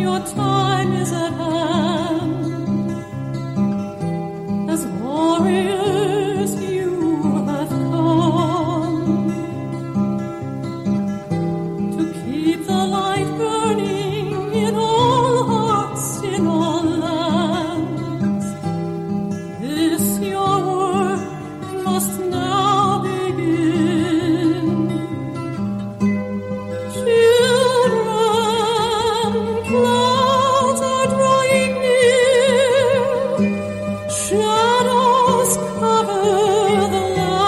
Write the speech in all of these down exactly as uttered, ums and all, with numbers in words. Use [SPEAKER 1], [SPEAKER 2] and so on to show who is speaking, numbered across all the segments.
[SPEAKER 1] your time is at hand. As warriors you have come to keep the light burning in all hearts, in all lands. This your work must now begin. Children, clouds are drawing near, shadows cover the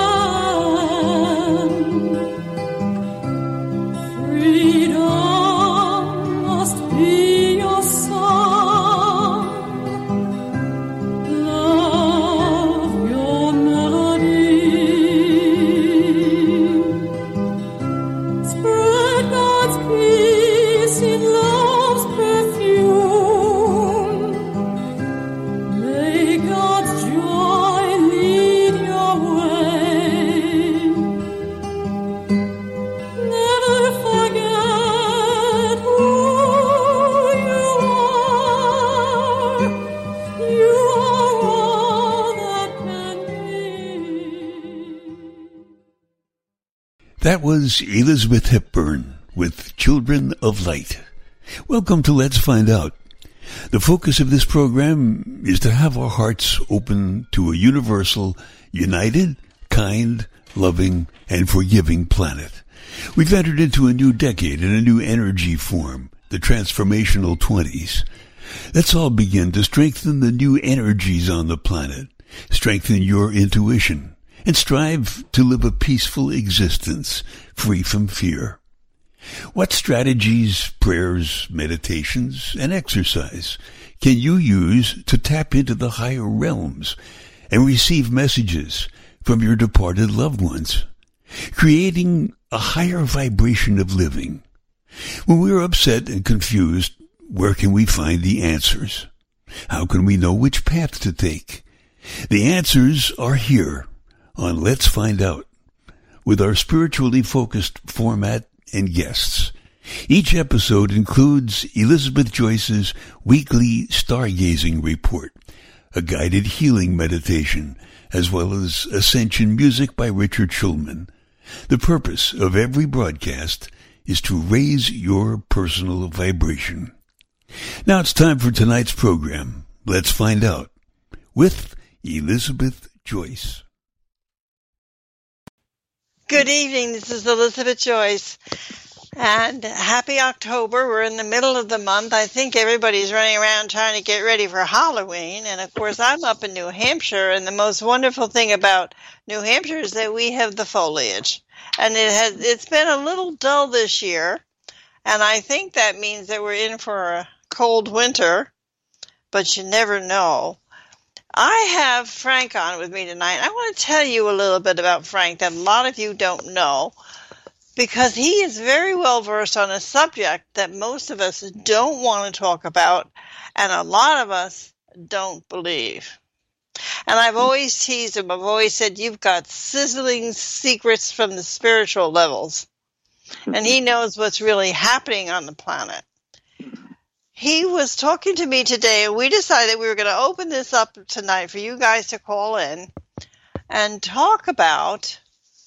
[SPEAKER 1] land. Freedom must be your song, love your melody. Spread God's peace in love's perfume. May God's joy lead your way. Never forget who you are. You are all that can be.
[SPEAKER 2] That was Elizabeth Hepburn with Children of Light. Welcome to Let's Find Out. The focus of this program is to have our hearts open to a universal, united, kind, loving, and forgiving planet. We've entered into a new decade and a new energy form, the transformational twenties. Let's all begin to strengthen the new energies on the planet, strengthen your intuition, and strive to live a peaceful existence free from fear. What strategies, prayers, meditations, and exercise can you use to tap into the higher realms and receive messages from your departed loved ones, creating a higher vibration of living? When we're upset and confused, where can we find the answers? How can we know which path to take? The answers are here on Let's Find Out, with our spiritually focused format and guests. Each episode includes Elizabeth Joyce's weekly stargazing report, a guided healing meditation, as well as Ascension music by Richard Schulman. The purpose of every broadcast is to raise your personal vibration. Now it's time for tonight's program. Let's Find Out with Elizabeth Joyce.
[SPEAKER 3] Good evening. This is Elizabeth Joyce. And happy October. We're in the middle of the month. I think everybody's running around trying to get ready for Halloween. And of course, I'm up in New Hampshire. And the most wonderful thing about New Hampshire is that we have the foliage. And it has, it's been a little dull this year. And I think that means that we're in for a cold winter. But you never know. I have Frank on with me tonight. I want to tell you a little bit about Frank that a lot of you don't know, because he is very well versed on a subject that most of us don't want to talk about, and a lot of us don't believe. And I've always teased him. I've always said, you've got sizzling secrets from the spiritual levels. And he knows what's really happening on the planet. He was talking to me today, and we decided we were going to open this up tonight for you guys to call in and talk about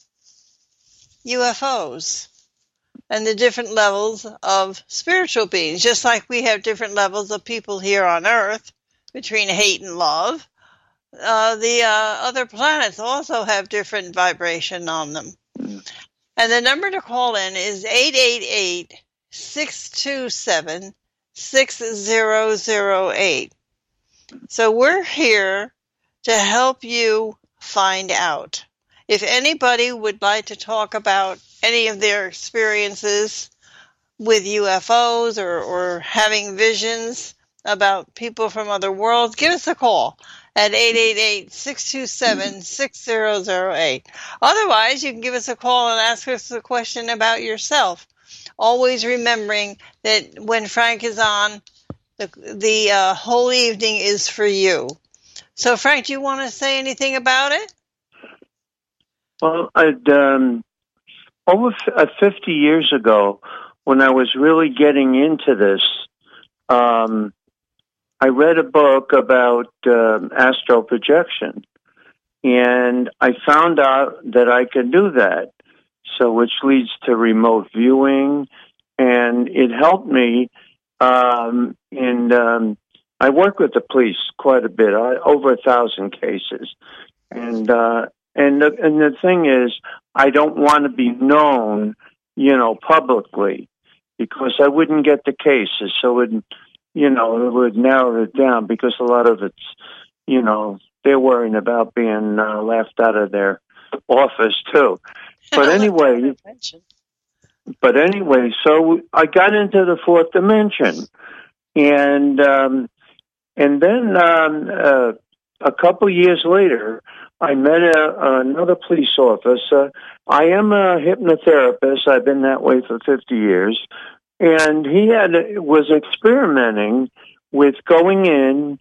[SPEAKER 3] U F Os and the different levels of spiritual beings. Just like we have different levels of people here on Earth between hate and love, uh, the uh, other planets also have different vibration on them. And the number to call in is eight eight eight, six two seven, six zero zero eight. So we're here to help you find out. If anybody would like to talk about any of their experiences with U F Os or, or having visions about people from other worlds, give us a call at eight eight eight, six two seven, six zero zero eight. Otherwise, you can give us a call and ask us a question about yourself. Always remembering that when Frank is on, the, the uh, whole evening is for you. So, Frank, do you want to say anything about it?
[SPEAKER 4] Well, I'd, um, over f- uh, fifty years ago, when I was really getting into this, um, I read a book about uh, astral projection, and I found out that I could do that. So, which leads to remote viewing, and it helped me. Um, in um, I work with the police quite a bit, I, over a thousand cases, and uh, and the, and the thing is, I don't want to be known, you know, publicly, because I wouldn't get the cases. So it, you know, it would narrow it down, because a lot of it's, you know, they're worrying about being uh, laughed out of their office too. But anyway, but anyway, so I got into the fourth dimension, and um, and then um, uh, a couple years later, I met a, another police officer. I am a hypnotherapist. I've been that way for fifty years, and he had was experimenting with going in.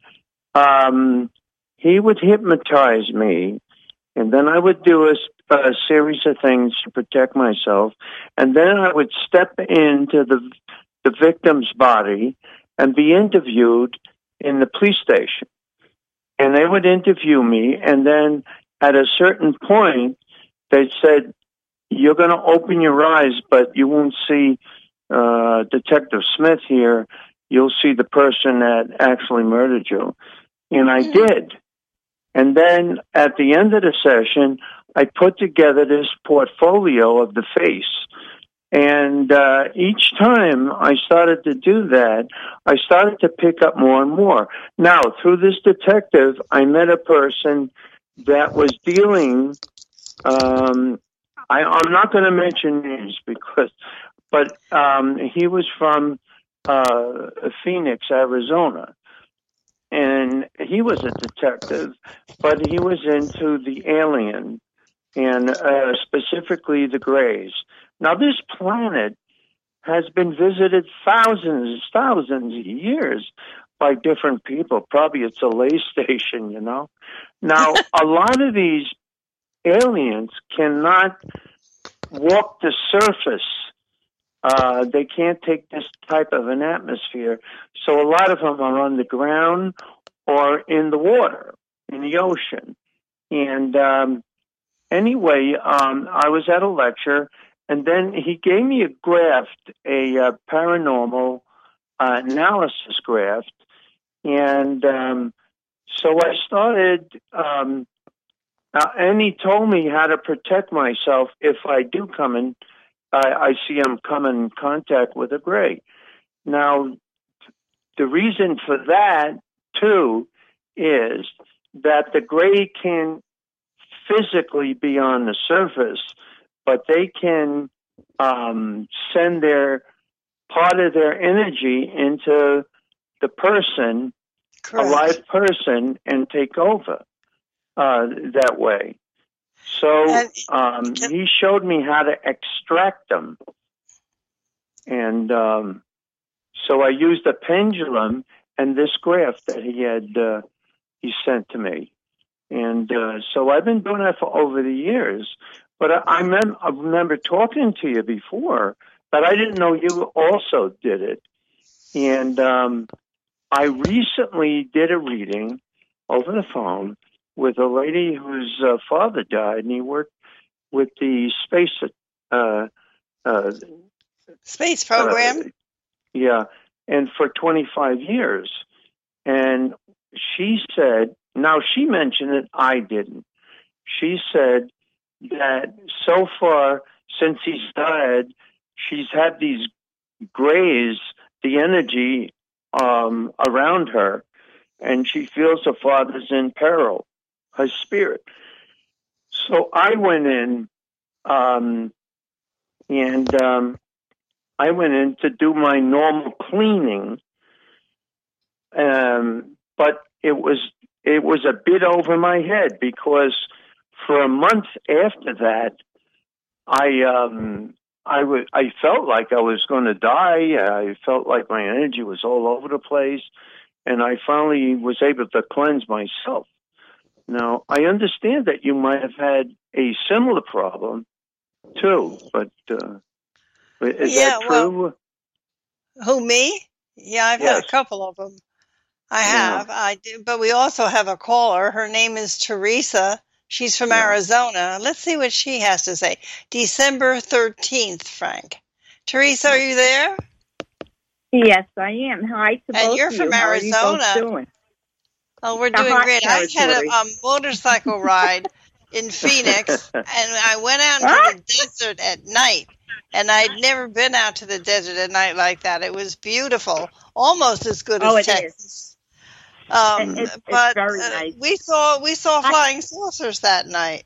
[SPEAKER 4] Um, he would hypnotize me, and then I would do a a series of things to protect myself, and then I would step into the the victim's body and be interviewed in the police station. And they would interview me, and then at a certain point, they said, "You're going to open your eyes, but you won't see uh, Detective Smith here. You'll see the person that actually murdered you." And I mm. did. And then at the end of the session, I put together this portfolio of the face. And uh, each time I started to do that, I started to pick up more and more. Now, through this detective, I met a person that was dealing, um, I, I'm not going to mention names, because, but um, he was from uh, Phoenix, Arizona. And he was a detective, but he was into the alien, and uh, specifically the Greys. Now, this planet has been visited thousands, thousands of years by different people. Probably it's a lay station, you know. Now, a lot of these aliens cannot walk the surface. Uh, they can't take this type of an atmosphere. So a lot of them are on the ground or in the water, in the ocean. And um, anyway, um, I was at a lecture, and then he gave me a graft, a uh, paranormal uh, analysis graft. And um, so I started, um, uh, and he told me how to protect myself if I do come in. I, I see him come in contact with a Grey. Now, the reason for that, too, is that the Grey can physically be on the surface, but they can um, send their part of their energy into the person, Correct. a live person, and take over uh, that way. So um, he showed me how to extract them. And um, so I used a pendulum and this graft that he had uh, he sent to me. And uh, so I've been doing that for over the years. But I, I, mem- I remember talking to you before, but I didn't know you also did it. And um, I recently did a reading over the phone with a lady whose uh, father died, and he worked with the space uh, uh,
[SPEAKER 3] space program.
[SPEAKER 4] Uh, yeah, and for twenty-five years. And she said, now she mentioned it, I didn't. She said that so far since he's died, she's had these Greys, the energy um, around her, and she feels her father's in peril. Her spirit. So I went in, um, and um, I went in to do my normal cleaning, um, but it was it was a bit over my head, because for a month after that, I um, I w- I felt like I was going to die. I felt like my energy was all over the place, and I finally was able to cleanse myself. Now, I understand that you might have had a similar problem, too, but uh, is
[SPEAKER 3] yeah,
[SPEAKER 4] that true?
[SPEAKER 3] Well, who, me? Yeah, I've had
[SPEAKER 4] Yes.
[SPEAKER 3] a couple of them. I
[SPEAKER 4] Yeah.
[SPEAKER 3] have. I do, but we also have a caller. Her name is Teresa. She's from
[SPEAKER 4] Yeah.
[SPEAKER 3] Arizona. Let's see what she has to say. December thirteenth, Frank. Teresa, are you there?
[SPEAKER 5] Yes, I am. Hi to
[SPEAKER 3] And
[SPEAKER 5] both
[SPEAKER 3] you're
[SPEAKER 5] of
[SPEAKER 3] from
[SPEAKER 5] you. How are you both
[SPEAKER 3] Arizona.
[SPEAKER 5] doing?
[SPEAKER 3] Oh, we're
[SPEAKER 5] The
[SPEAKER 3] doing
[SPEAKER 5] hot
[SPEAKER 3] great. I had
[SPEAKER 5] territory.
[SPEAKER 3] a, a motorcycle ride in Phoenix, and I went out into
[SPEAKER 5] Ah!
[SPEAKER 3] the desert at night. And I'd never been out to the desert at night like that. It was beautiful, almost as good
[SPEAKER 5] Oh,
[SPEAKER 3] as
[SPEAKER 5] it is.
[SPEAKER 3] Texas. Um,
[SPEAKER 5] It- it's, it's
[SPEAKER 3] but
[SPEAKER 5] very
[SPEAKER 3] uh,
[SPEAKER 5] nice.
[SPEAKER 3] we saw we saw
[SPEAKER 5] I-
[SPEAKER 3] flying saucers that night.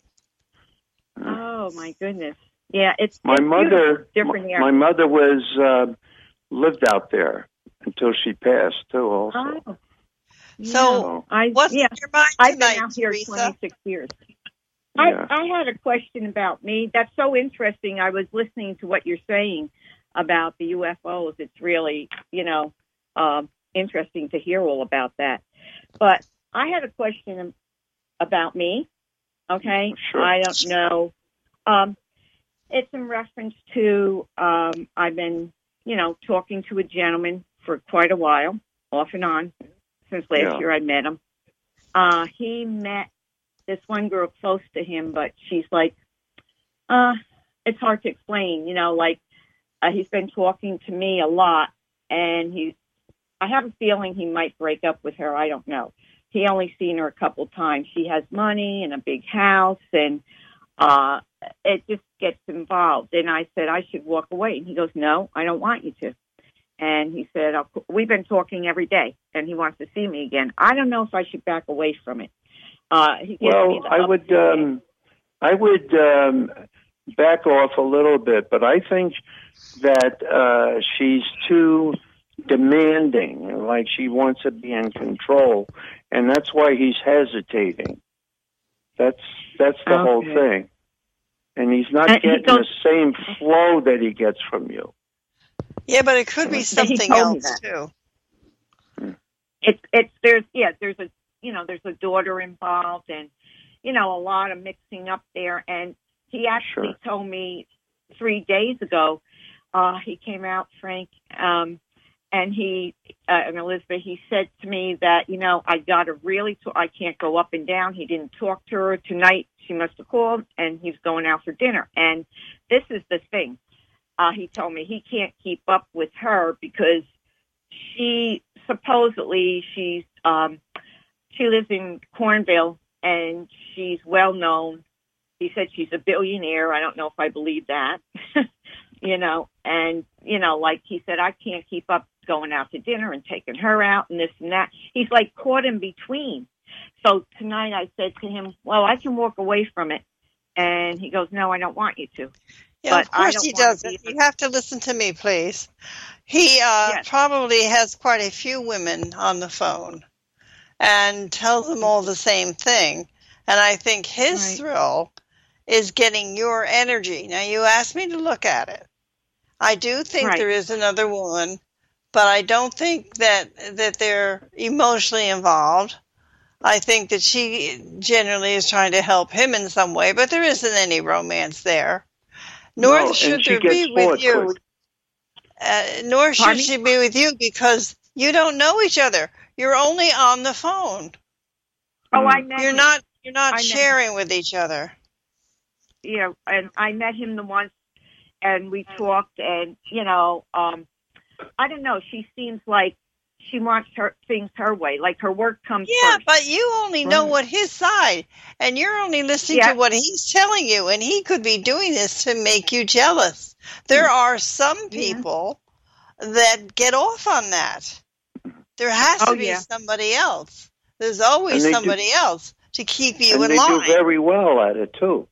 [SPEAKER 5] Oh my goodness. Yeah, it's
[SPEAKER 4] My
[SPEAKER 5] it's
[SPEAKER 4] mother,
[SPEAKER 5] beautiful. different
[SPEAKER 4] my,
[SPEAKER 5] air.
[SPEAKER 4] my mother was uh, lived out there until she passed too. Also,
[SPEAKER 5] Oh.
[SPEAKER 3] So,
[SPEAKER 5] I
[SPEAKER 3] What's
[SPEAKER 5] yeah.
[SPEAKER 3] in your mind
[SPEAKER 5] I've been
[SPEAKER 3] tonight,
[SPEAKER 5] out here
[SPEAKER 3] Teresa?
[SPEAKER 5] twenty-six years.
[SPEAKER 4] Yeah.
[SPEAKER 5] I, I had a question about me. That's so interesting. I was listening to what you're saying about the U F Os. It's really, you know, um, interesting to hear all about that. But I had a question about me. Okay.
[SPEAKER 4] Sure.
[SPEAKER 5] I don't know. Um, it's in reference to, um, I've been, you know, talking to a gentleman for quite a while, off and on, since last
[SPEAKER 4] Yeah.
[SPEAKER 5] year I met him. Uh, he met this one girl close to him, but she's like, uh, it's hard to explain, you know, like, uh, he's been talking to me a lot, and he's, I have a feeling he might break up with her. I don't know. He only seen her a couple times. She has money and a big house, and, uh, it just gets involved. And I said, I should walk away. And he goes, no, I don't want you to. And he said, I'll, we've been talking every day, and he wants to see me again. I don't know if I should back away from it. Uh, he gives me
[SPEAKER 4] Well,
[SPEAKER 5] the
[SPEAKER 4] I
[SPEAKER 5] up-
[SPEAKER 4] would, um, I would um, back off a little bit, but I think that uh, she's too demanding, like she wants to be in control, and that's why he's hesitating. That's that's the whole
[SPEAKER 5] Okay.
[SPEAKER 4] thing, and he's not
[SPEAKER 5] And he
[SPEAKER 4] getting
[SPEAKER 5] goes-
[SPEAKER 4] the same flow that he gets from you.
[SPEAKER 3] Yeah, but it could be
[SPEAKER 5] He
[SPEAKER 3] something
[SPEAKER 5] told me
[SPEAKER 3] else
[SPEAKER 5] that.
[SPEAKER 3] too.
[SPEAKER 5] It's it's there's yeah there's a you know there's a daughter involved, and you know a lot of mixing up there. And he actually
[SPEAKER 4] Sure.
[SPEAKER 5] told me three days ago. Uh, he came out, Frank, um, and he uh, and Elizabeth. He said to me that you know I got to really t- I can't go up and down. He didn't talk to her tonight. She must have called, and he's going out for dinner. And this is the thing. Uh, he told me he can't keep up with her because she supposedly she's um she lives in Cornville, and she's well known. He said she's a billionaire. I don't know if I believe that. you know, and you know, like he said, I can't keep up going out to dinner and taking her out and this and that. He's like caught in between. So tonight I said to him, well, I can walk away from it. And he goes, no, I don't want you to.
[SPEAKER 3] Yeah,
[SPEAKER 5] But
[SPEAKER 3] of
[SPEAKER 5] I
[SPEAKER 3] course
[SPEAKER 5] don't
[SPEAKER 3] he
[SPEAKER 5] wanna
[SPEAKER 3] doesn't.
[SPEAKER 5] be-
[SPEAKER 3] You have to listen to me, please. He uh,
[SPEAKER 5] Yes.
[SPEAKER 3] probably has quite a few women on the phone and tells them all the same thing. And I think his
[SPEAKER 5] Right.
[SPEAKER 3] thrill is getting your energy. Now, you asked me to look at it. I do think
[SPEAKER 5] Right.
[SPEAKER 3] there is another woman, but I don't think that that they're emotionally involved. I think that she generally is trying to help him in some way, but there isn't any romance there. Nor
[SPEAKER 4] No,
[SPEAKER 3] should
[SPEAKER 4] and she
[SPEAKER 3] there
[SPEAKER 4] gets
[SPEAKER 3] be with
[SPEAKER 4] bored
[SPEAKER 3] you.
[SPEAKER 4] quick.
[SPEAKER 3] Uh, nor should
[SPEAKER 5] Pardon me?
[SPEAKER 3] she be with you because you don't know each other. You're only on the phone.
[SPEAKER 5] Oh, I met
[SPEAKER 3] You're
[SPEAKER 5] him.
[SPEAKER 3] not. You're not
[SPEAKER 5] I met-
[SPEAKER 3] sharing with each other.
[SPEAKER 5] you know, and I met him the once, and we talked, and you know, um, I don't know. She seems like she wants her things her way, like her work comes
[SPEAKER 3] Yeah,
[SPEAKER 5] first.
[SPEAKER 3] but you only know
[SPEAKER 5] Right.
[SPEAKER 3] what his side, and you're only listening
[SPEAKER 5] Yeah.
[SPEAKER 3] to what he's telling you, and he could be doing this to make you jealous. There are some
[SPEAKER 5] Yeah.
[SPEAKER 3] people that get off on that. There has to
[SPEAKER 5] Oh,
[SPEAKER 3] be
[SPEAKER 5] yeah.
[SPEAKER 3] somebody else. There's always
[SPEAKER 4] And they do-
[SPEAKER 3] somebody else to keep you
[SPEAKER 4] And
[SPEAKER 3] in
[SPEAKER 4] they
[SPEAKER 3] line.
[SPEAKER 4] do very well at it too.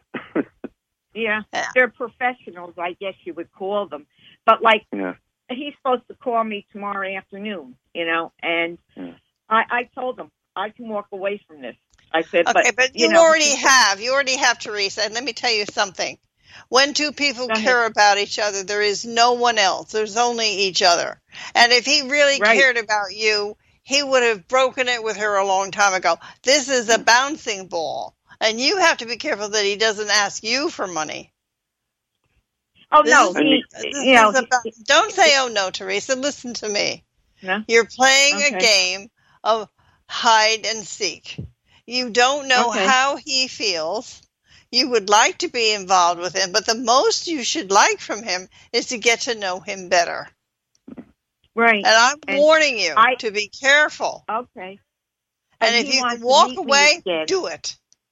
[SPEAKER 5] Yeah,
[SPEAKER 3] Yeah.
[SPEAKER 5] they're professionals, I guess you would call them. But like,
[SPEAKER 4] Yeah.
[SPEAKER 5] he's supposed to call me tomorrow afternoon, you know, and
[SPEAKER 4] Yeah.
[SPEAKER 5] I, I told him I can walk away from this. I said,
[SPEAKER 3] Okay,
[SPEAKER 5] but,
[SPEAKER 3] but you,
[SPEAKER 5] you know,
[SPEAKER 3] already
[SPEAKER 5] he-
[SPEAKER 3] have. You already have, Teresa. And let me tell you something. When two people
[SPEAKER 5] Go ahead.
[SPEAKER 3] care about each other, there is no one else. There's only each other. And if he really
[SPEAKER 5] Right.
[SPEAKER 3] cared about you, he would have broken it with her a long time ago. This is a bouncing ball. And you have to be careful that he doesn't ask you for money.
[SPEAKER 5] Oh
[SPEAKER 3] This
[SPEAKER 5] no,
[SPEAKER 3] is-
[SPEAKER 5] he,
[SPEAKER 3] This
[SPEAKER 5] you know,
[SPEAKER 3] is about, don't say, oh no, Teresa. Listen to me.
[SPEAKER 5] No?
[SPEAKER 3] You're playing
[SPEAKER 5] Okay.
[SPEAKER 3] a game of hide and seek. You don't know
[SPEAKER 5] Okay.
[SPEAKER 3] how he feels. You would like to be involved with him, but the most you should like from him is to get to know him better.
[SPEAKER 5] right.
[SPEAKER 3] And I'm
[SPEAKER 5] And
[SPEAKER 3] warning you
[SPEAKER 5] I-
[SPEAKER 3] to be careful.
[SPEAKER 5] Okay.
[SPEAKER 3] And,
[SPEAKER 5] And
[SPEAKER 3] if
[SPEAKER 5] he
[SPEAKER 3] you
[SPEAKER 5] wants
[SPEAKER 3] can
[SPEAKER 5] to
[SPEAKER 3] walk
[SPEAKER 5] meet me
[SPEAKER 3] away,
[SPEAKER 5] again.
[SPEAKER 3] do it.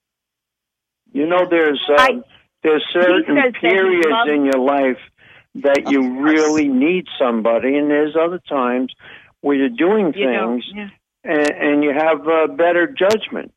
[SPEAKER 4] You know, there's uh,
[SPEAKER 5] I-
[SPEAKER 4] there's certain
[SPEAKER 5] says that he
[SPEAKER 4] periods
[SPEAKER 5] loves-
[SPEAKER 4] in your life that
[SPEAKER 3] Of
[SPEAKER 4] you
[SPEAKER 3] course.
[SPEAKER 4] really need somebody, and there's other times where you're doing
[SPEAKER 5] You don't.
[SPEAKER 4] things
[SPEAKER 5] Yeah.
[SPEAKER 4] and, and you have uh, better judgment.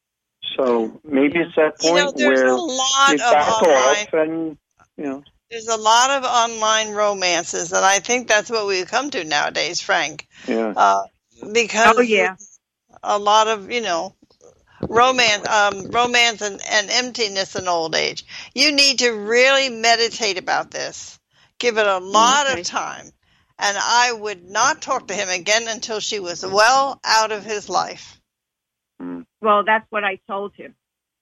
[SPEAKER 4] So maybe
[SPEAKER 5] Yeah.
[SPEAKER 4] it's that
[SPEAKER 3] You
[SPEAKER 4] point
[SPEAKER 3] know, there's
[SPEAKER 4] where
[SPEAKER 3] a lot
[SPEAKER 4] you
[SPEAKER 3] of
[SPEAKER 4] back
[SPEAKER 3] online
[SPEAKER 4] off, and you know.
[SPEAKER 3] there's a lot of online romances, and I think that's what we've come to nowadays, Frank.
[SPEAKER 4] Yeah.
[SPEAKER 3] Uh, because
[SPEAKER 5] Oh yeah.
[SPEAKER 3] a lot of, you know, romance, um, romance and, and emptiness in old age. You need to really meditate about this. Give it a lot
[SPEAKER 5] Okay.
[SPEAKER 3] of time. And I would not talk to him again until she was well out of his life.
[SPEAKER 4] Mm.
[SPEAKER 5] Well, that's what I told him.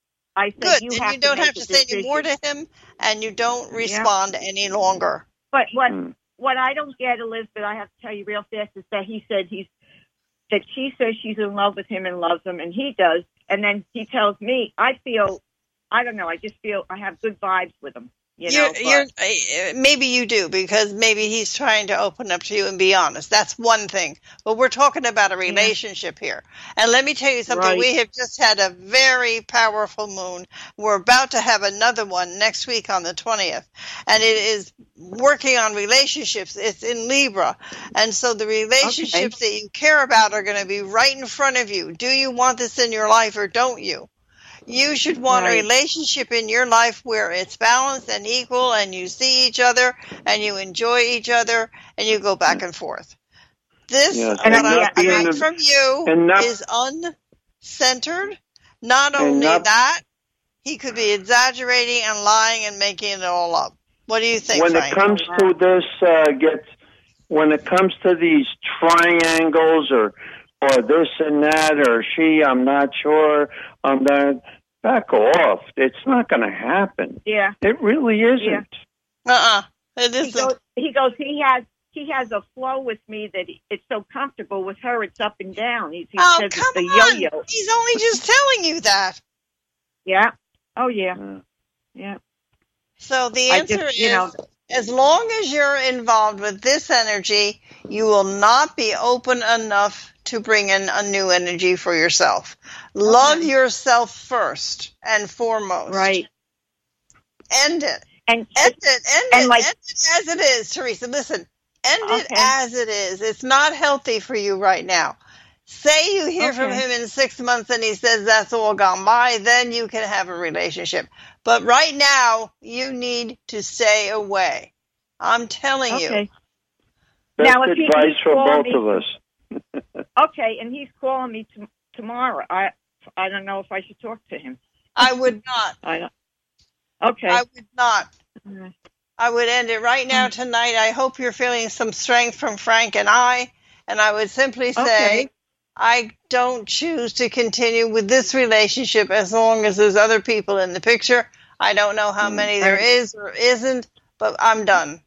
[SPEAKER 5] I said
[SPEAKER 3] Good.
[SPEAKER 5] you
[SPEAKER 3] and
[SPEAKER 5] have
[SPEAKER 3] you don't
[SPEAKER 5] to make
[SPEAKER 3] have to
[SPEAKER 5] a
[SPEAKER 3] say any more
[SPEAKER 5] decision.
[SPEAKER 3] to him, and you don't respond any longer.
[SPEAKER 5] But what
[SPEAKER 4] Mm.
[SPEAKER 5] what I don't get, Elizabeth, I have to tell you real fast, is that he said he's that she says she's in love with him and loves him, and he does, and then he tells me I feel, I don't know, I just feel I have good vibes with him. You know,
[SPEAKER 3] you're,
[SPEAKER 5] but-
[SPEAKER 3] you're, uh, maybe you do, because maybe he's trying to open up to you and be honest. That's one thing. But we're talking about a relationship here. And let me tell you something.
[SPEAKER 5] Right.
[SPEAKER 3] We have just had a very powerful moon. We're about to have another one next week on the twentieth. And it is working on relationships. It's in Libra. And so the relationships that you care about are going to be right in front of you. Do you want this in your life or don't you? You should want
[SPEAKER 5] Right.
[SPEAKER 3] a relationship in your life where it's balanced and equal, and you see each other and you enjoy each other and you go back and forth. This,
[SPEAKER 4] Yes,
[SPEAKER 3] what
[SPEAKER 5] and
[SPEAKER 3] I
[SPEAKER 5] not being
[SPEAKER 3] expect
[SPEAKER 4] a-
[SPEAKER 3] from you,
[SPEAKER 4] and not-
[SPEAKER 3] is uncentered. Not
[SPEAKER 4] And
[SPEAKER 3] only
[SPEAKER 4] not-
[SPEAKER 3] that, he could be exaggerating and lying and making it all up. What do you think,
[SPEAKER 4] when
[SPEAKER 3] Frank?
[SPEAKER 4] it comes to this, uh, gets when it comes to these triangles or or this and that or she, I'm not sure. I'm not. Back off. It's not going to happen.
[SPEAKER 5] yeah.
[SPEAKER 4] It really isn't.
[SPEAKER 3] Uh-uh. It
[SPEAKER 5] He
[SPEAKER 3] isn't.
[SPEAKER 5] goes, he goes. He has. He has a flow with me that he, it's so comfortable with her. It's up and down. He, he
[SPEAKER 3] Oh,
[SPEAKER 5] says
[SPEAKER 3] come
[SPEAKER 5] it's a
[SPEAKER 3] on.
[SPEAKER 5] yo-yo.
[SPEAKER 3] He's only just telling you that.
[SPEAKER 5] Yeah. Oh yeah.
[SPEAKER 4] Yeah.
[SPEAKER 5] Yeah.
[SPEAKER 3] So the
[SPEAKER 5] I
[SPEAKER 3] answer
[SPEAKER 5] just, you
[SPEAKER 3] is,
[SPEAKER 5] know-
[SPEAKER 3] as long as you're involved with this energy, you will not be open enough to bring in a new energy for yourself. Love yourself first and foremost.
[SPEAKER 5] Right.
[SPEAKER 3] End it.
[SPEAKER 5] And
[SPEAKER 3] End it. End
[SPEAKER 5] and
[SPEAKER 3] it.
[SPEAKER 5] like-
[SPEAKER 3] End it as it is, Teresa. Listen. End it
[SPEAKER 5] Okay.
[SPEAKER 3] as it is. It's not healthy for you right now. Say you hear from
[SPEAKER 5] Okay.
[SPEAKER 3] him in six months and he says that's all gone by, then you can have a relationship. But right now, you need to stay away. I'm telling
[SPEAKER 5] okay.
[SPEAKER 3] you.
[SPEAKER 4] Best
[SPEAKER 5] Now, if he-
[SPEAKER 4] advice
[SPEAKER 5] he
[SPEAKER 4] for
[SPEAKER 5] called
[SPEAKER 4] both
[SPEAKER 5] me-
[SPEAKER 4] of us.
[SPEAKER 5] Okay. And he's calling me t- tomorrow. I I don't know if I should talk to him.
[SPEAKER 3] I would not.
[SPEAKER 5] I don't. Okay.
[SPEAKER 3] I would not.
[SPEAKER 5] Uh,
[SPEAKER 3] I would end it right now tonight. I hope you're feeling some strength from Frank and I. And I would simply say,
[SPEAKER 5] Okay.
[SPEAKER 3] I don't choose to continue with this relationship as long as there's other people in the picture. I don't know how
[SPEAKER 4] Mm.
[SPEAKER 3] many there is or isn't, but I'm done.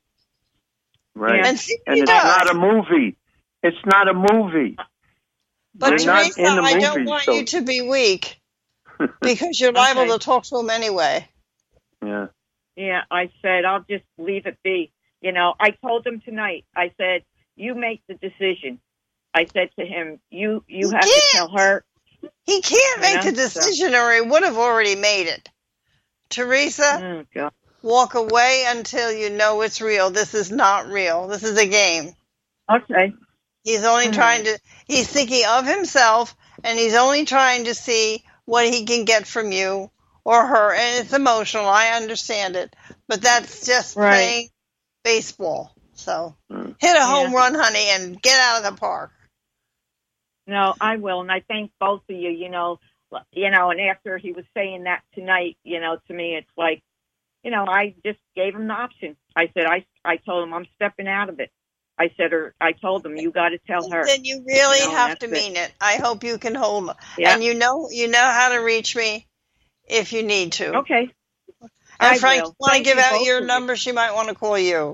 [SPEAKER 4] Right.
[SPEAKER 3] And see what
[SPEAKER 4] And
[SPEAKER 3] he
[SPEAKER 4] it's
[SPEAKER 3] does.
[SPEAKER 4] not a movie. It's not a movie.
[SPEAKER 3] But
[SPEAKER 4] You're not
[SPEAKER 3] Teresa,
[SPEAKER 4] in the
[SPEAKER 3] I don't
[SPEAKER 4] movie,
[SPEAKER 3] want
[SPEAKER 4] so-
[SPEAKER 3] you to be weak because you're liable
[SPEAKER 5] Okay.
[SPEAKER 3] to talk to him anyway.
[SPEAKER 4] Yeah.
[SPEAKER 5] Yeah, I said, I'll just leave it be. You know, I told him tonight, I said, you make the decision. I said to him, you, you
[SPEAKER 3] You
[SPEAKER 5] have to
[SPEAKER 3] can't.
[SPEAKER 5] tell her.
[SPEAKER 3] He can't make
[SPEAKER 5] Yeah,
[SPEAKER 3] the decision or he would have already made it. Teresa,
[SPEAKER 5] Oh, God.
[SPEAKER 3] walk away until you know it's real. This is not real. This is a game.
[SPEAKER 5] Okay.
[SPEAKER 3] He's only
[SPEAKER 5] Mhm.
[SPEAKER 3] trying to, he's thinking of himself and he's only trying to see what he can get from you or her. And it's emotional. I understand it. But that's just
[SPEAKER 5] Right.
[SPEAKER 3] playing baseball. So
[SPEAKER 4] Mm.
[SPEAKER 3] hit a home
[SPEAKER 5] Yeah.
[SPEAKER 3] run, honey, and get out of the park.
[SPEAKER 5] No, I will. And I thank both of you, you know, you know, and after he was saying that tonight, you know, to me, it's like, you know, I just gave him the option. I said, I, I told him I'm stepping out of it. I said, or I told him, you got to tell her.
[SPEAKER 3] Then you really
[SPEAKER 5] You know,
[SPEAKER 3] have
[SPEAKER 5] that's
[SPEAKER 3] to
[SPEAKER 5] it.
[SPEAKER 3] mean it. I hope you can hold.
[SPEAKER 5] Yeah.
[SPEAKER 3] And you know, you know how to reach me if you need to.
[SPEAKER 5] Okay.
[SPEAKER 3] And
[SPEAKER 5] I
[SPEAKER 3] Frank,
[SPEAKER 5] will.
[SPEAKER 3] you want to
[SPEAKER 5] Thank
[SPEAKER 3] give
[SPEAKER 5] you,
[SPEAKER 3] out
[SPEAKER 5] both
[SPEAKER 3] your
[SPEAKER 5] of you.
[SPEAKER 3] number? She might want to call you.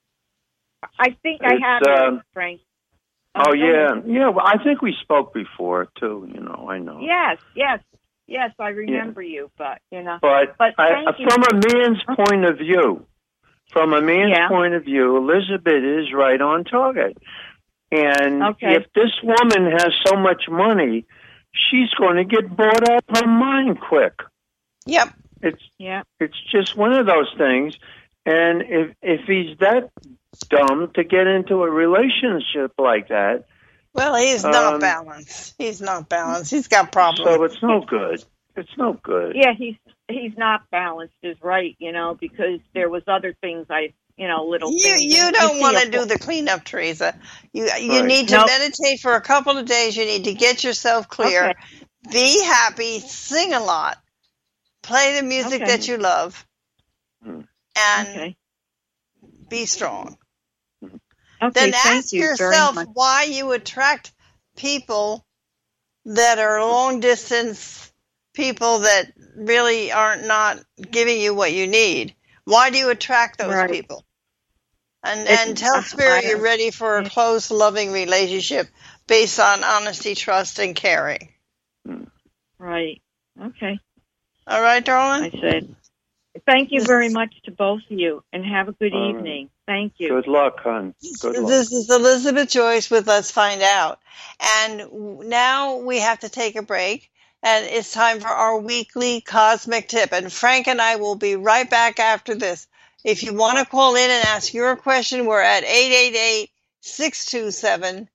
[SPEAKER 5] I think I
[SPEAKER 4] It's,
[SPEAKER 5] have it,
[SPEAKER 4] um,
[SPEAKER 5] Frank.
[SPEAKER 4] Oh,
[SPEAKER 5] go
[SPEAKER 4] yeah.
[SPEAKER 5] ahead.
[SPEAKER 4] Yeah, well, I think we spoke before, too. You know, I know.
[SPEAKER 5] Yes, yes, yes. I remember you, but you know.
[SPEAKER 4] But,
[SPEAKER 5] But
[SPEAKER 4] I,
[SPEAKER 5] thank you.
[SPEAKER 4] from a man's point of view, from a man's
[SPEAKER 5] Yeah.
[SPEAKER 4] point of view, Elizabeth is right on target. And
[SPEAKER 5] Okay.
[SPEAKER 4] if this woman has so much money, she's going to get bored out of her mind quick.
[SPEAKER 3] Yep.
[SPEAKER 4] It's
[SPEAKER 5] Yeah.
[SPEAKER 4] it's just one of those things. And if if he's that dumb to get into a relationship like that,
[SPEAKER 3] Well, he's not
[SPEAKER 4] Um,
[SPEAKER 3] balanced. He's not balanced. He's got problems.
[SPEAKER 4] so it's no good. It's no good.
[SPEAKER 5] Yeah, he's he's not balanced, is right. You know, because there was other things I, you know, little
[SPEAKER 3] You
[SPEAKER 5] things.
[SPEAKER 3] you
[SPEAKER 5] and
[SPEAKER 3] don't
[SPEAKER 5] see
[SPEAKER 3] want
[SPEAKER 5] a
[SPEAKER 3] to do
[SPEAKER 5] fo-
[SPEAKER 3] the cleanup, Teresa. You you
[SPEAKER 4] Right.
[SPEAKER 3] need to
[SPEAKER 5] Nope.
[SPEAKER 3] meditate for a couple of days. You need to get yourself clear.
[SPEAKER 5] Okay.
[SPEAKER 3] Be happy. Sing a lot. Play the music
[SPEAKER 5] Okay.
[SPEAKER 3] that you love,
[SPEAKER 4] Hmm.
[SPEAKER 3] and
[SPEAKER 5] Okay.
[SPEAKER 3] be strong.
[SPEAKER 5] Okay.
[SPEAKER 3] Then
[SPEAKER 5] Thank
[SPEAKER 3] ask
[SPEAKER 5] you very
[SPEAKER 3] yourself
[SPEAKER 5] much.
[SPEAKER 3] why you attract people that are long distance people that really aren't not giving you what you need. Why do you attract those
[SPEAKER 5] Right.
[SPEAKER 3] people? And
[SPEAKER 5] It's-
[SPEAKER 3] and tell
[SPEAKER 5] uh,
[SPEAKER 3] Spirit
[SPEAKER 5] I-
[SPEAKER 3] you're ready for a close, loving relationship based on honesty, trust, and caring.
[SPEAKER 5] Right. Okay.
[SPEAKER 3] All right,
[SPEAKER 5] I
[SPEAKER 3] darling?
[SPEAKER 5] said. Thank you
[SPEAKER 3] This
[SPEAKER 5] very
[SPEAKER 3] is-
[SPEAKER 5] much to both of you, and have a good
[SPEAKER 4] All right.
[SPEAKER 5] evening. Thank you.
[SPEAKER 4] Good luck, hon. Good luck.
[SPEAKER 3] This is Elizabeth Joyce with Let's Find Out. And w- now we have to take a break. And it's time for our weekly cosmic tip. And Frank and I will be right back after this. If you want to call in and ask your question, we're at eight eight eight, six two seven,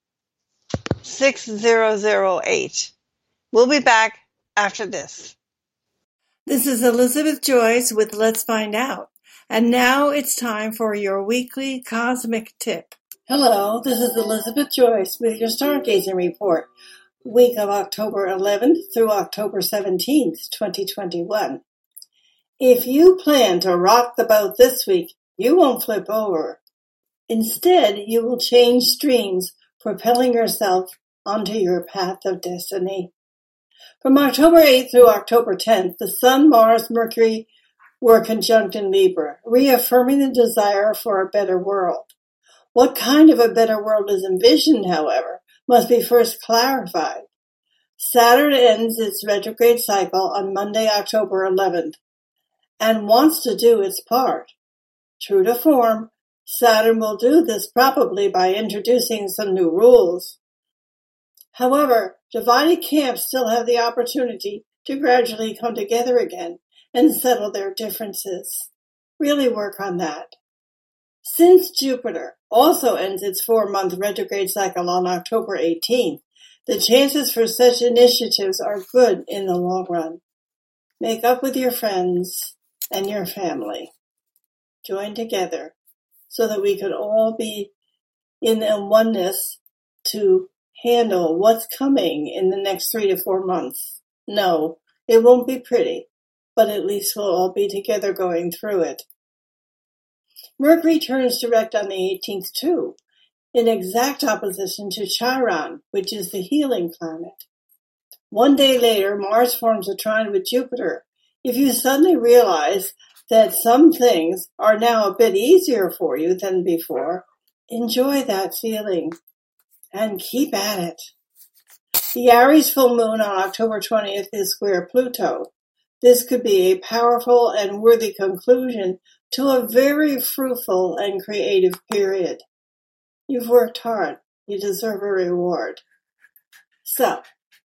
[SPEAKER 3] six zero zero eight. We'll be back after this. This is Elizabeth Joyce with Let's Find Out. And now it's time for your weekly cosmic tip.
[SPEAKER 6] Hello, this is Elizabeth Joyce with your Stargazing Report, week of October eleventh through October seventeenth, twenty twenty-one. If you plan to rock the boat this week, you won't flip over. Instead, you will change streams, propelling yourself onto your path of destiny. From October eighth through October tenth, the Sun, Mars, Mercury were conjunct in Libra, reaffirming the desire for a better world. What kind of a better world is envisioned, however, must be first clarified. Saturn ends its retrograde cycle on Monday, October eleventh, and wants to do its part. True to form, Saturn will do this probably by introducing some new rules. However, divided camps still have the opportunity to gradually come together again and settle their differences. Really work on that. Since Jupiter also ends its four-month retrograde cycle on October eighteenth, the chances for such initiatives are good in the long run. Make up with your friends and your family. Join together so that we could all be in a oneness to handle what's coming in the next three to four months. No, it won't be pretty, but at least we'll all be together going through it. Mercury turns direct on the eighteenth too, in exact opposition to Chiron, which is the healing planet. One day later, Mars forms a trine with Jupiter. If you suddenly realize that some things are now a bit easier for you than before, enjoy that feeling and keep at it. The Aries full moon on October twentieth is square Pluto. This could be a powerful and worthy conclusion to a very fruitful and creative period. You've worked hard. You deserve a reward. So,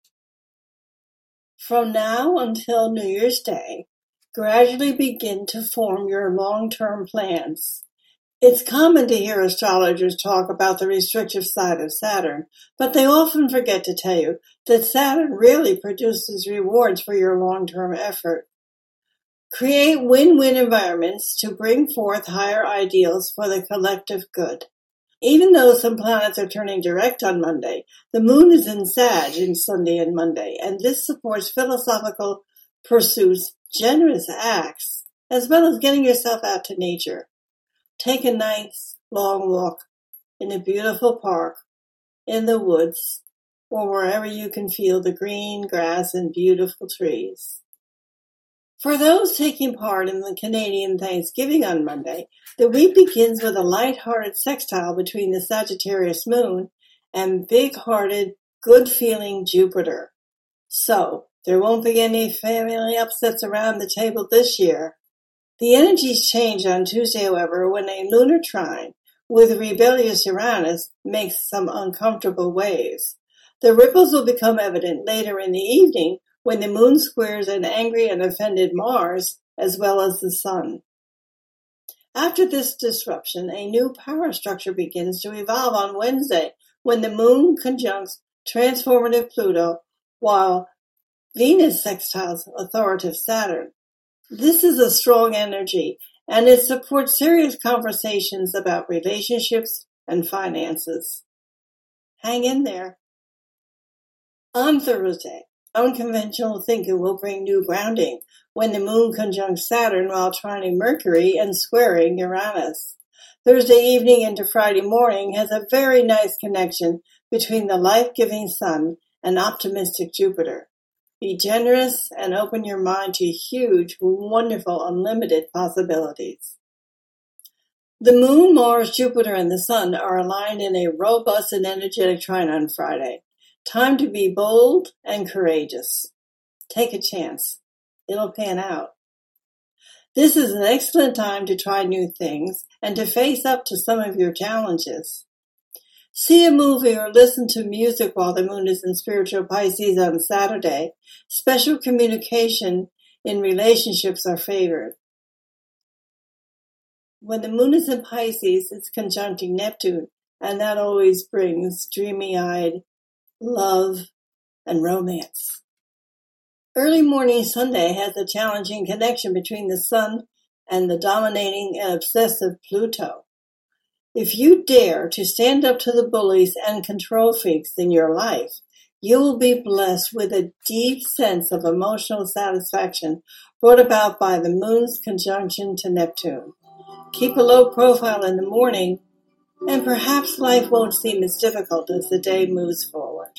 [SPEAKER 6] from now until New Year's Day, gradually begin to form your long-term plans. It's common to hear astrologers talk about the restrictive side of Saturn, but they often forget to tell you that Saturn really produces rewards for your long-term effort. Create win-win environments to bring forth higher ideals for the collective good. Even though some planets are turning direct on Monday, the moon is in Sag in Sunday and Monday, and this supports philosophical pursuits, generous acts, as well as getting yourself out to nature. Take a nice, long walk in a beautiful park, in the woods, or wherever you can feel the green grass and beautiful trees. For those taking part in the Canadian Thanksgiving on Monday, the week begins with a light-hearted sextile between the Sagittarius moon and big-hearted, good-feeling Jupiter. So, there won't be any family upsets around the table this year. The energies change on Tuesday, however, when a lunar trine with rebellious Uranus makes some uncomfortable waves. The ripples will become evident later in the evening when the moon squares an angry and offended Mars as well as the sun. After this disruption, a new power structure begins to evolve on Wednesday when the moon conjuncts transformative Pluto while Venus sextiles authoritative Saturn. This is a strong energy, and it supports serious conversations about relationships and finances. Hang in there. On Thursday, unconventional thinking will bring new grounding when the moon conjuncts Saturn while trining Mercury and squaring Uranus. Thursday evening into Friday morning has a very nice connection between the life-giving sun and optimistic Jupiter. Be generous and open your mind to huge, wonderful, unlimited possibilities. The moon, Mars, Jupiter, and the sun are aligned in a robust and energetic trine on Friday. Time to be bold and courageous. Take a chance. It'll pan out. This is an excellent time to try new things and to face up to some of your challenges. See a movie or listen to music while the moon is in spiritual Pisces on Saturday. Special communication in relationships are favored. When the moon is in Pisces, it's conjuncting Neptune, and that always brings dreamy-eyed love and romance. Early morning Sunday has a challenging connection between the sun and the dominating and obsessive Pluto. If you dare to stand up to the bullies and control freaks in your life, you will be blessed with a deep sense of emotional satisfaction brought about by the moon's conjunction to Neptune. Keep a low profile in the morning, and perhaps life won't seem as difficult as the day moves forward.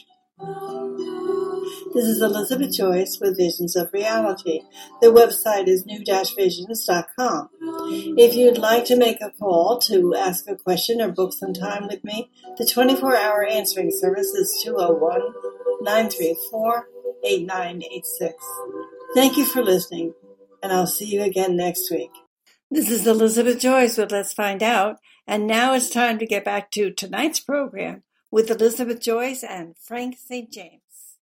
[SPEAKER 6] This is Elizabeth Joyce with Visions of Reality. The website is new dash visions dot com. If you'd like to make a call to ask a question or book some time with me, the twenty-four hour answering service is two oh one, nine three four, eight nine eight six. Thank you for listening, and I'll see you again next week. This is Elizabeth Joyce with Let's Find Out, and now it's time to get back to tonight's program with Elizabeth Joyce and Frank Saint James.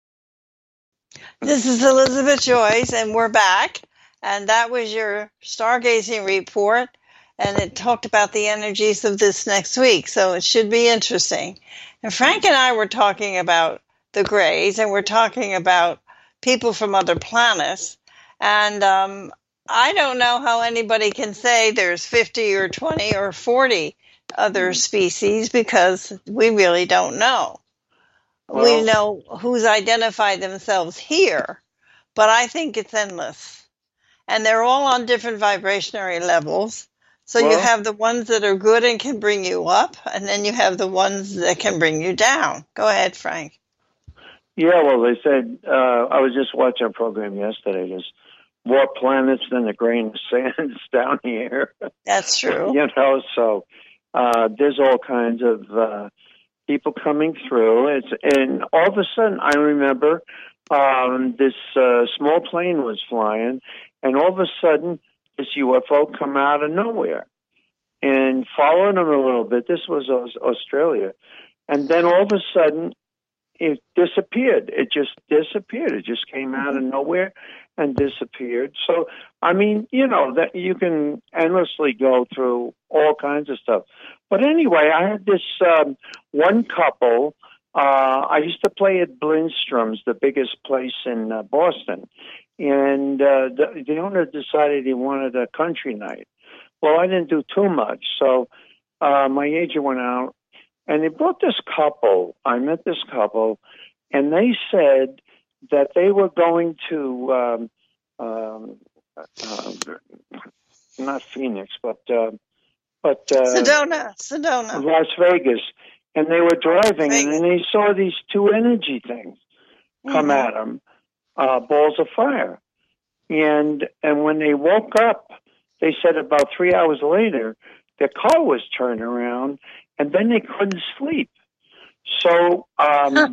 [SPEAKER 3] This is Elizabeth Joyce, and we're back. And that was your stargazing report, and it talked about the energies of this next week, so it should be interesting. And Frank and I were talking about the Greys, and we're talking about people from other planets. And um, I don't know how anybody can say there's fifty or twenty or forty other species, because we really don't know. Well, we know who's identified themselves here, but I think it's endless. And they're all on different vibrationary levels. So well, you have the ones that are good and can bring you up, and then you have the ones that can bring you down. Go ahead, Frank.
[SPEAKER 4] Yeah, well, they said, uh, I was just watching a program yesterday. There's more planets than a grain of sand down here.
[SPEAKER 3] That's true.
[SPEAKER 4] You know, so uh, there's all kinds of uh, people coming through. It's, and all of a sudden, I remember um, this uh, small plane was flying, and all of a sudden, this U F O come out of nowhere. And following them a little bit, this was Australia. And then all of a sudden, it disappeared. It just disappeared. It just came out of nowhere and disappeared. So, I mean, you know, that you can endlessly go through all kinds of stuff. But anyway, I had this um, one couple. Uh, I used to play at Blindstrom's, the biggest place in uh, Boston. And uh, the, the owner decided he wanted a country night. Well, I didn't do too much. So uh, my agent went out, and they brought this couple. I met this couple, and they said that they were going to, um, um, uh, not Phoenix, but uh, but uh,
[SPEAKER 3] Sedona, Sedona,
[SPEAKER 4] Las Vegas, and they were driving, Vegas. And they saw these two energy things come mm-hmm. at them, uh, balls of fire, And and when they woke up, they said about three hours later, their car was turned around, and then they couldn't sleep. So um,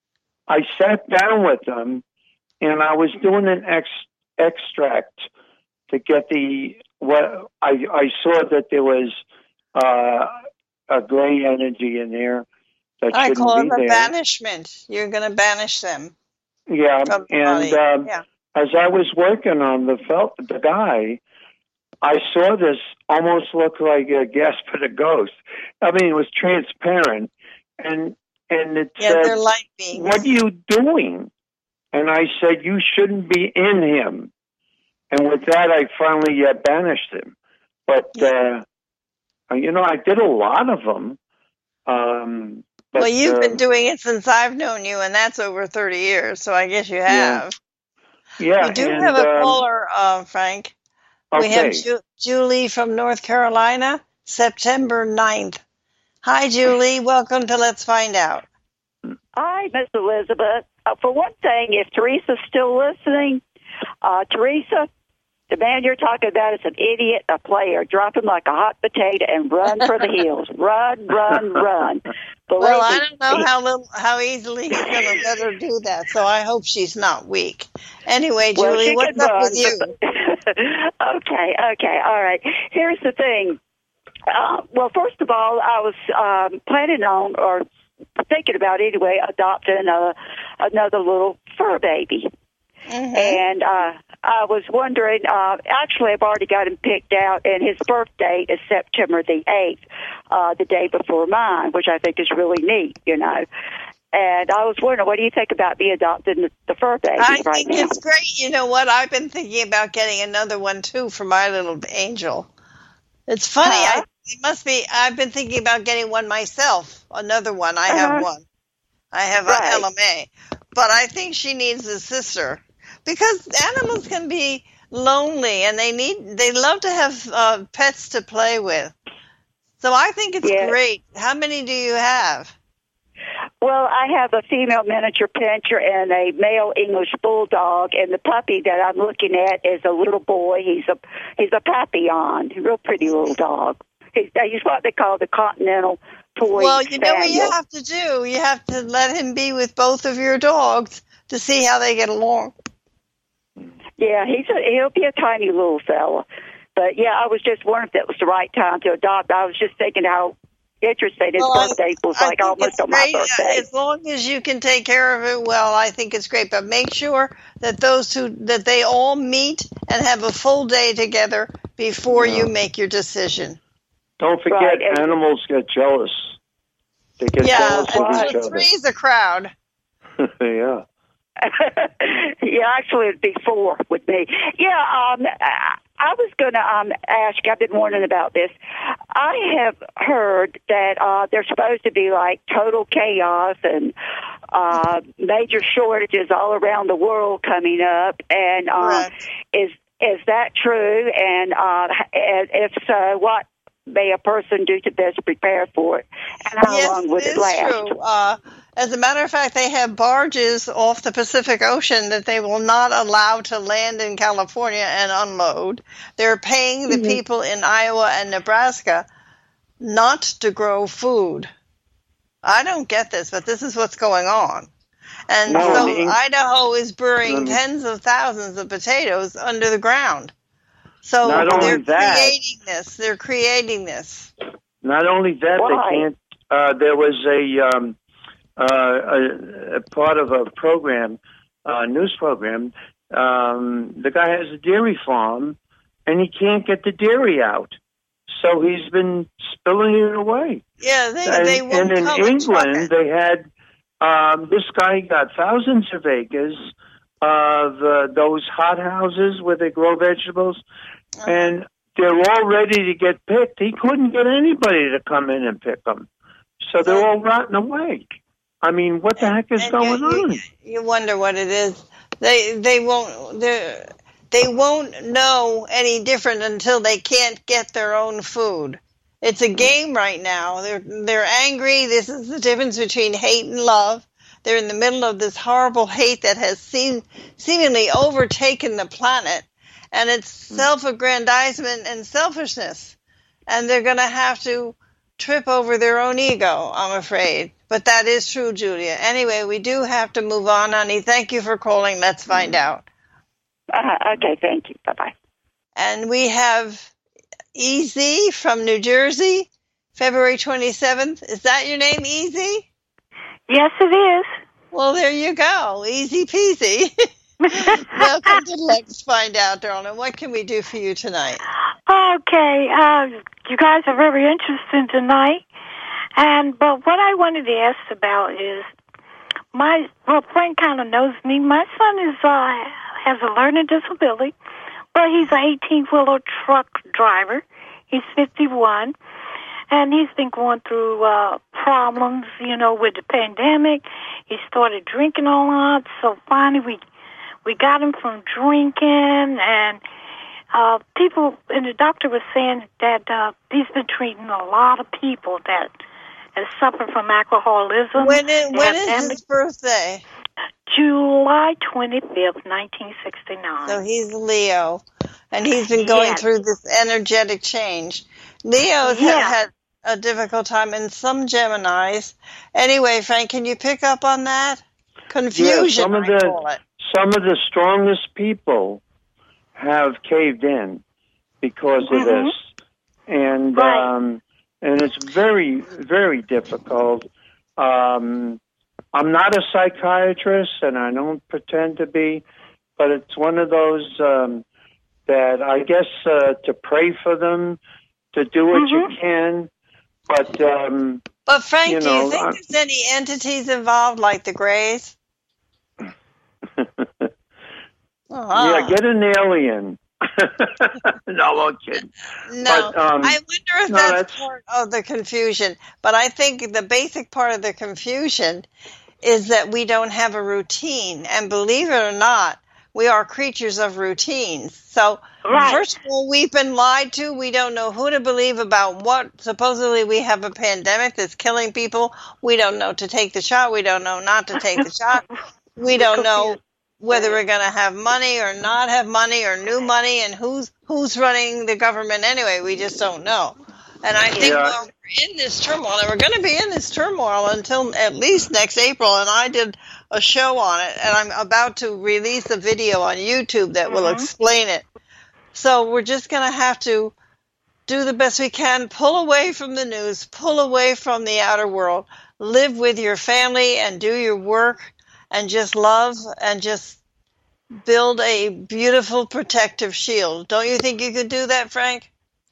[SPEAKER 4] I sat down with them, and I was doing an ex- extract to get the what I I saw that there was uh, a gray energy in there that
[SPEAKER 3] I
[SPEAKER 4] shouldn't
[SPEAKER 3] call
[SPEAKER 4] be
[SPEAKER 3] it a
[SPEAKER 4] there.
[SPEAKER 3] banishment. You're going to banish them
[SPEAKER 4] Yeah,
[SPEAKER 3] from the
[SPEAKER 4] and
[SPEAKER 3] body.
[SPEAKER 4] um,
[SPEAKER 3] Yeah.
[SPEAKER 4] as I was working on the felt the guy, I saw this almost look like a Gasper the Ghost. I mean, it was transparent, and and it
[SPEAKER 3] Yeah, they're
[SPEAKER 4] said,
[SPEAKER 3] light beings.
[SPEAKER 4] "What are you doing?" And I said, "You shouldn't be in him." And with that, I finally uh, banished him. But uh, you know, I did a lot of them. Um, but,
[SPEAKER 3] Well, you've
[SPEAKER 4] uh,
[SPEAKER 3] been doing it since I've known you, and that's over thirty years, so I guess you have.
[SPEAKER 4] yeah,
[SPEAKER 3] We do
[SPEAKER 4] and
[SPEAKER 3] have a
[SPEAKER 4] um,
[SPEAKER 3] caller, uh, Frank. We have
[SPEAKER 4] okay.
[SPEAKER 3] Ju- Julie from North Carolina, September ninth. Hi, Julie. Welcome to Let's Find Out.
[SPEAKER 7] Hi, Miss Elizabeth. Uh, for one thing, if Teresa's still listening, uh, Teresa, the man you're talking about is an idiot, a player. Drop him like a hot potato and run for the hills. Run, run, run. Believe
[SPEAKER 3] Well, I
[SPEAKER 7] me,
[SPEAKER 3] don't know
[SPEAKER 7] he-
[SPEAKER 3] how little, how easily he's going to let her do that, so I hope she's not weak. Anyway,
[SPEAKER 7] well,
[SPEAKER 3] Julie,
[SPEAKER 7] she
[SPEAKER 3] what's
[SPEAKER 7] can
[SPEAKER 3] up
[SPEAKER 7] run,
[SPEAKER 3] with you?
[SPEAKER 7] but- okay, okay, all right. Here's the thing. Uh, well, first of all, I was um, planning on, or thinking about anyway, adopting a, another little fur baby.
[SPEAKER 3] Mm-hmm.
[SPEAKER 7] And uh, I was wondering, uh, actually, I've already got him picked out, and his birth date is September the eighth, uh, the day before mine, which I think is really neat, you know. And I was wondering, what do you think about me adopting the, the fur baby
[SPEAKER 3] I
[SPEAKER 7] right
[SPEAKER 3] think
[SPEAKER 7] now?
[SPEAKER 3] it's great. You know what? I've been thinking about getting another one, too, for my little angel. It's funny.
[SPEAKER 7] Huh?
[SPEAKER 3] I, it must be. I've been thinking about getting one myself, another one. I
[SPEAKER 7] Uh-huh.
[SPEAKER 3] have one. I have
[SPEAKER 7] Right.
[SPEAKER 3] a L M A. But I think she needs a sister. Because animals can be lonely, and they need they love to have uh, pets to play with. So I think it's
[SPEAKER 7] Yeah.
[SPEAKER 3] great. How many do you have?
[SPEAKER 7] Well, I have a female miniature pinscher and a male English bulldog, and the puppy that I'm looking at is a little boy. He's a he's a Papillon, a real pretty little dog. He's, he's what they call the Continental Toy
[SPEAKER 3] Well, you know what you
[SPEAKER 7] Spaniel.
[SPEAKER 3] have to do? You have to let him be with both of your dogs to see how they get along.
[SPEAKER 7] Yeah, he's a, he'll be a tiny little fella. But yeah, I was just wondering if that was the right time to adopt. I was just thinking how interesting his
[SPEAKER 3] Well, I-
[SPEAKER 7] birthday was
[SPEAKER 3] I
[SPEAKER 7] like
[SPEAKER 3] think
[SPEAKER 7] almost
[SPEAKER 3] it's
[SPEAKER 7] on my
[SPEAKER 3] great.
[SPEAKER 7] birthday.
[SPEAKER 3] As long as you can take care of it well, I think it's great. But make sure that those two that they all meet and have a full day together before you make your decision.
[SPEAKER 4] Don't forget,
[SPEAKER 7] Right, and-
[SPEAKER 4] animals get jealous. They get
[SPEAKER 3] Yeah,
[SPEAKER 4] jealous of
[SPEAKER 7] right.
[SPEAKER 4] each other.
[SPEAKER 3] three's a crowd.
[SPEAKER 4] yeah.
[SPEAKER 7] Yeah, actually it'd be four with me. Yeah, um, I, I was going to um, ask, I've been wondering about this. I have heard that uh, there's supposed to be like total chaos and uh, major shortages all around the world coming up. And um,
[SPEAKER 3] Correct.
[SPEAKER 7] is is that true? And uh, if so, what may a person do to best prepare for it? And how
[SPEAKER 3] Yes,
[SPEAKER 7] long would
[SPEAKER 3] it
[SPEAKER 7] it
[SPEAKER 3] is
[SPEAKER 7] last?
[SPEAKER 3] true. Uh, as a matter of fact, they have barges off the Pacific Ocean that they will not allow to land in California and unload. They're paying the
[SPEAKER 7] Mhm.
[SPEAKER 3] people in Iowa and Nebraska not to grow food. I don't get this, but this is what's going on. And
[SPEAKER 4] No,
[SPEAKER 3] so
[SPEAKER 4] the Eng-
[SPEAKER 3] Idaho is burying
[SPEAKER 4] Mm.
[SPEAKER 3] tens of thousands of potatoes under the ground. So
[SPEAKER 4] Not only
[SPEAKER 3] they're
[SPEAKER 4] that-
[SPEAKER 3] creating this. They're creating this.
[SPEAKER 4] Not only that,
[SPEAKER 7] Why?
[SPEAKER 4] they can't. Uh, there was a, um, uh, a, a part of a program, uh, news program. Um, the guy has a dairy farm, and he can't get the dairy out, so he's been spilling it away.
[SPEAKER 3] Yeah, they,
[SPEAKER 4] And,
[SPEAKER 3] they won't
[SPEAKER 4] and in
[SPEAKER 3] come and truck
[SPEAKER 4] England,
[SPEAKER 3] it.
[SPEAKER 4] they had um, this guy got thousands of acres of uh, those hot houses where they grow vegetables,
[SPEAKER 3] Uh-huh.
[SPEAKER 4] and they're all ready to get picked. He couldn't get anybody to come in and pick them, so they're all rotting away. I mean, what the heck is
[SPEAKER 3] And
[SPEAKER 4] going
[SPEAKER 3] you,
[SPEAKER 4] on?
[SPEAKER 3] You, you wonder what it is. They they won't they they won't know any different until they can't get their own food. It's a game right now. They're they're angry. This is the difference between hate and love. They're in the middle of this horrible hate that has seem, seemingly overtaken the planet, and it's self-aggrandizement and selfishness. And they're going to have to trip over their own ego, I'm afraid. But that is true, Julia. Anyway, we do have to move on, honey. Thank you for calling. Let's find out.
[SPEAKER 7] Uh, okay, thank you. Bye-bye.
[SPEAKER 3] And we have E Z from New Jersey, February twenty-seventh. Is that your name, E Z?
[SPEAKER 8] Yes, it is.
[SPEAKER 3] Well, there you go. Easy peasy. Welcome to Let's Find Out, darling. What can we do for you tonight?
[SPEAKER 8] Okay, uh, you guys are very interesting tonight. And but what I wanted to ask about is my well, Frank kind of knows me. My son is uh, has a learning disability. Well, he's an eighteen-wheeler truck driver. He's fifty-one, and he's been going through uh, problems, you know, with the pandemic. He started drinking a lot, so finally we we got him from drinking, and uh, people and the doctor was saying that uh, he's been treating a lot of people that has suffered from alcoholism.
[SPEAKER 3] When is, when is his birthday?
[SPEAKER 8] July twenty-fifth, nineteen sixty-nine.
[SPEAKER 3] So he's Leo, and he's been going
[SPEAKER 8] yes.
[SPEAKER 3] through this energetic change. Leos
[SPEAKER 8] yeah.
[SPEAKER 3] have had a difficult time, and some Geminis. Anyway, Frank, can you pick up on that? Confusion,
[SPEAKER 4] yeah, some of
[SPEAKER 3] I
[SPEAKER 4] the,
[SPEAKER 3] call it.
[SPEAKER 4] Some of the strongest people have caved in because of
[SPEAKER 8] mm-hmm.
[SPEAKER 4] this. And
[SPEAKER 8] right.
[SPEAKER 4] um, and it's very, very difficult. Um, I'm not a psychiatrist, and I don't pretend to be, but it's one of those um, that I guess uh, to pray for them, to do what
[SPEAKER 8] mm-hmm.
[SPEAKER 4] you can. But um,
[SPEAKER 3] but Frank,
[SPEAKER 4] you
[SPEAKER 3] do
[SPEAKER 4] know,
[SPEAKER 3] you think
[SPEAKER 4] I'm,
[SPEAKER 3] there's any entities involved, like the Greys?
[SPEAKER 4] oh, yeah, get an alien. No, I'm kidding.
[SPEAKER 3] No,
[SPEAKER 4] but, um,
[SPEAKER 3] I wonder if
[SPEAKER 4] no,
[SPEAKER 3] that's,
[SPEAKER 4] that's
[SPEAKER 3] part of the confusion. But I think the basic part of the confusion is that we don't have a routine. And believe it or not, we are creatures of routines. So,
[SPEAKER 8] right.
[SPEAKER 3] first of all, we've been lied to. We don't know who to believe about what. Supposedly we have a pandemic that's killing people. We don't know to take the shot. We don't know not to take the shot. We don't know whether we're going to have money or not have money or new money, and who's who's running the government anyway. We just don't know. And I think
[SPEAKER 4] Yeah.
[SPEAKER 3] well, we're in this turmoil, and we're going to be in this turmoil until at least next April. And I did a show on it, and I'm about to release a video on YouTube that will
[SPEAKER 8] Mhm.
[SPEAKER 3] explain it. So we're just going to have to do the best we can, pull away from the news, pull away from the outer world, live with your family and do your work, and just love and just build a beautiful protective shield. Don't you think you could do that, Frank?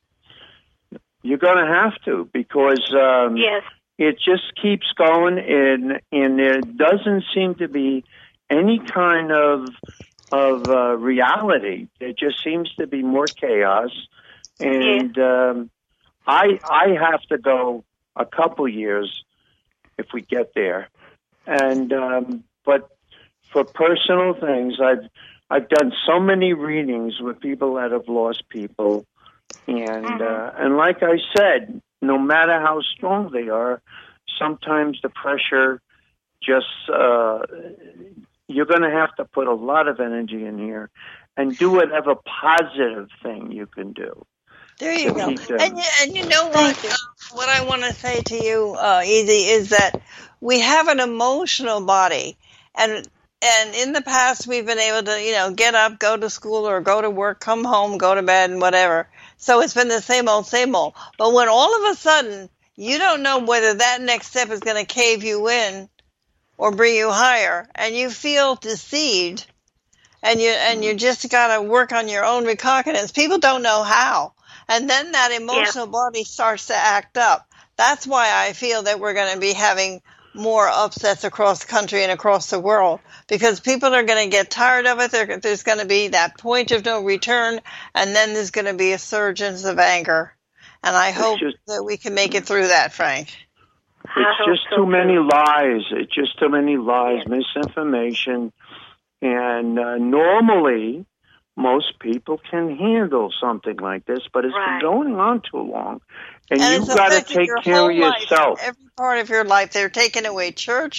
[SPEAKER 4] You're going to have to, because um,
[SPEAKER 8] Yes.
[SPEAKER 4] it just keeps going, and and there doesn't seem to be any kind of of uh, reality. There just seems to be more chaos, and um, I I have to go a couple years if we get there, and um, but for personal things, I've I've done so many readings with people that have lost people. And uh, and like I said, no matter how strong they are, sometimes the pressure just, uh, you're going to have to put a lot of energy in here and do whatever positive thing you can do.
[SPEAKER 3] There you
[SPEAKER 4] to
[SPEAKER 3] go.
[SPEAKER 4] keep them.
[SPEAKER 3] And you, and you know what? Uh, what I want to say to you, uh, Easy, is that we have an emotional body, and and in the past we've been able to, you know, get up, go to school, or go to work, come home, go to bed, and whatever. So it's been the same old, same old. But when all of a sudden you don't know whether that next step is going to cave you in or bring you higher, and you feel deceived, and you and you just got to work on your own recognizance. People don't know how. And then that emotional yeah. body starts to act up. That's why I feel that we're going to be having more upsets across the country and across the world, because people are going to get tired of it. There, there's going to be that point of no return, and then there's going to be a surge of anger. And I it's hope just, that we can make it through that, Frank.
[SPEAKER 4] It's just so too many lies. It's just too many lies, yeah. misinformation. And uh, normally, most people can handle something like this, but it's
[SPEAKER 8] right.
[SPEAKER 4] been going on too long. And,
[SPEAKER 3] and
[SPEAKER 4] you've got to take care of
[SPEAKER 3] life,
[SPEAKER 4] yourself.
[SPEAKER 3] Every part of your life. They're taking away church.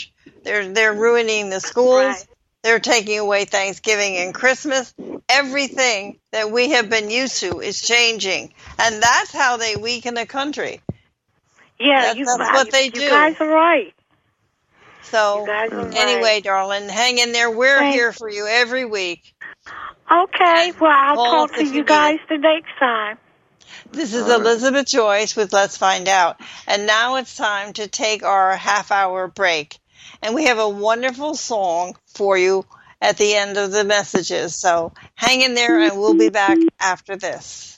[SPEAKER 3] They're they're ruining the schools.
[SPEAKER 8] Right.
[SPEAKER 3] They're taking away Thanksgiving and Christmas. Everything that we have been used to is changing, and that's how they weaken a country.
[SPEAKER 8] Yeah,
[SPEAKER 3] That-
[SPEAKER 8] you,
[SPEAKER 3] that's
[SPEAKER 8] uh,
[SPEAKER 3] what
[SPEAKER 8] you,
[SPEAKER 3] they
[SPEAKER 8] you
[SPEAKER 3] do.
[SPEAKER 8] guys are right.
[SPEAKER 3] So
[SPEAKER 8] You guys are right.
[SPEAKER 3] anyway, darling, hang in there. We're
[SPEAKER 8] Thanks.
[SPEAKER 3] here for you every week.
[SPEAKER 8] Okay, well, I'll
[SPEAKER 3] Call
[SPEAKER 8] talk
[SPEAKER 3] us
[SPEAKER 8] to
[SPEAKER 3] if you
[SPEAKER 8] you
[SPEAKER 3] need
[SPEAKER 8] guys
[SPEAKER 3] it.
[SPEAKER 8] the next time.
[SPEAKER 3] This is Elizabeth Joyce with Let's Find Out. And now it's time to take our half hour break. And we have a wonderful song for you at the end of the messages. So hang in there and we'll be back after this.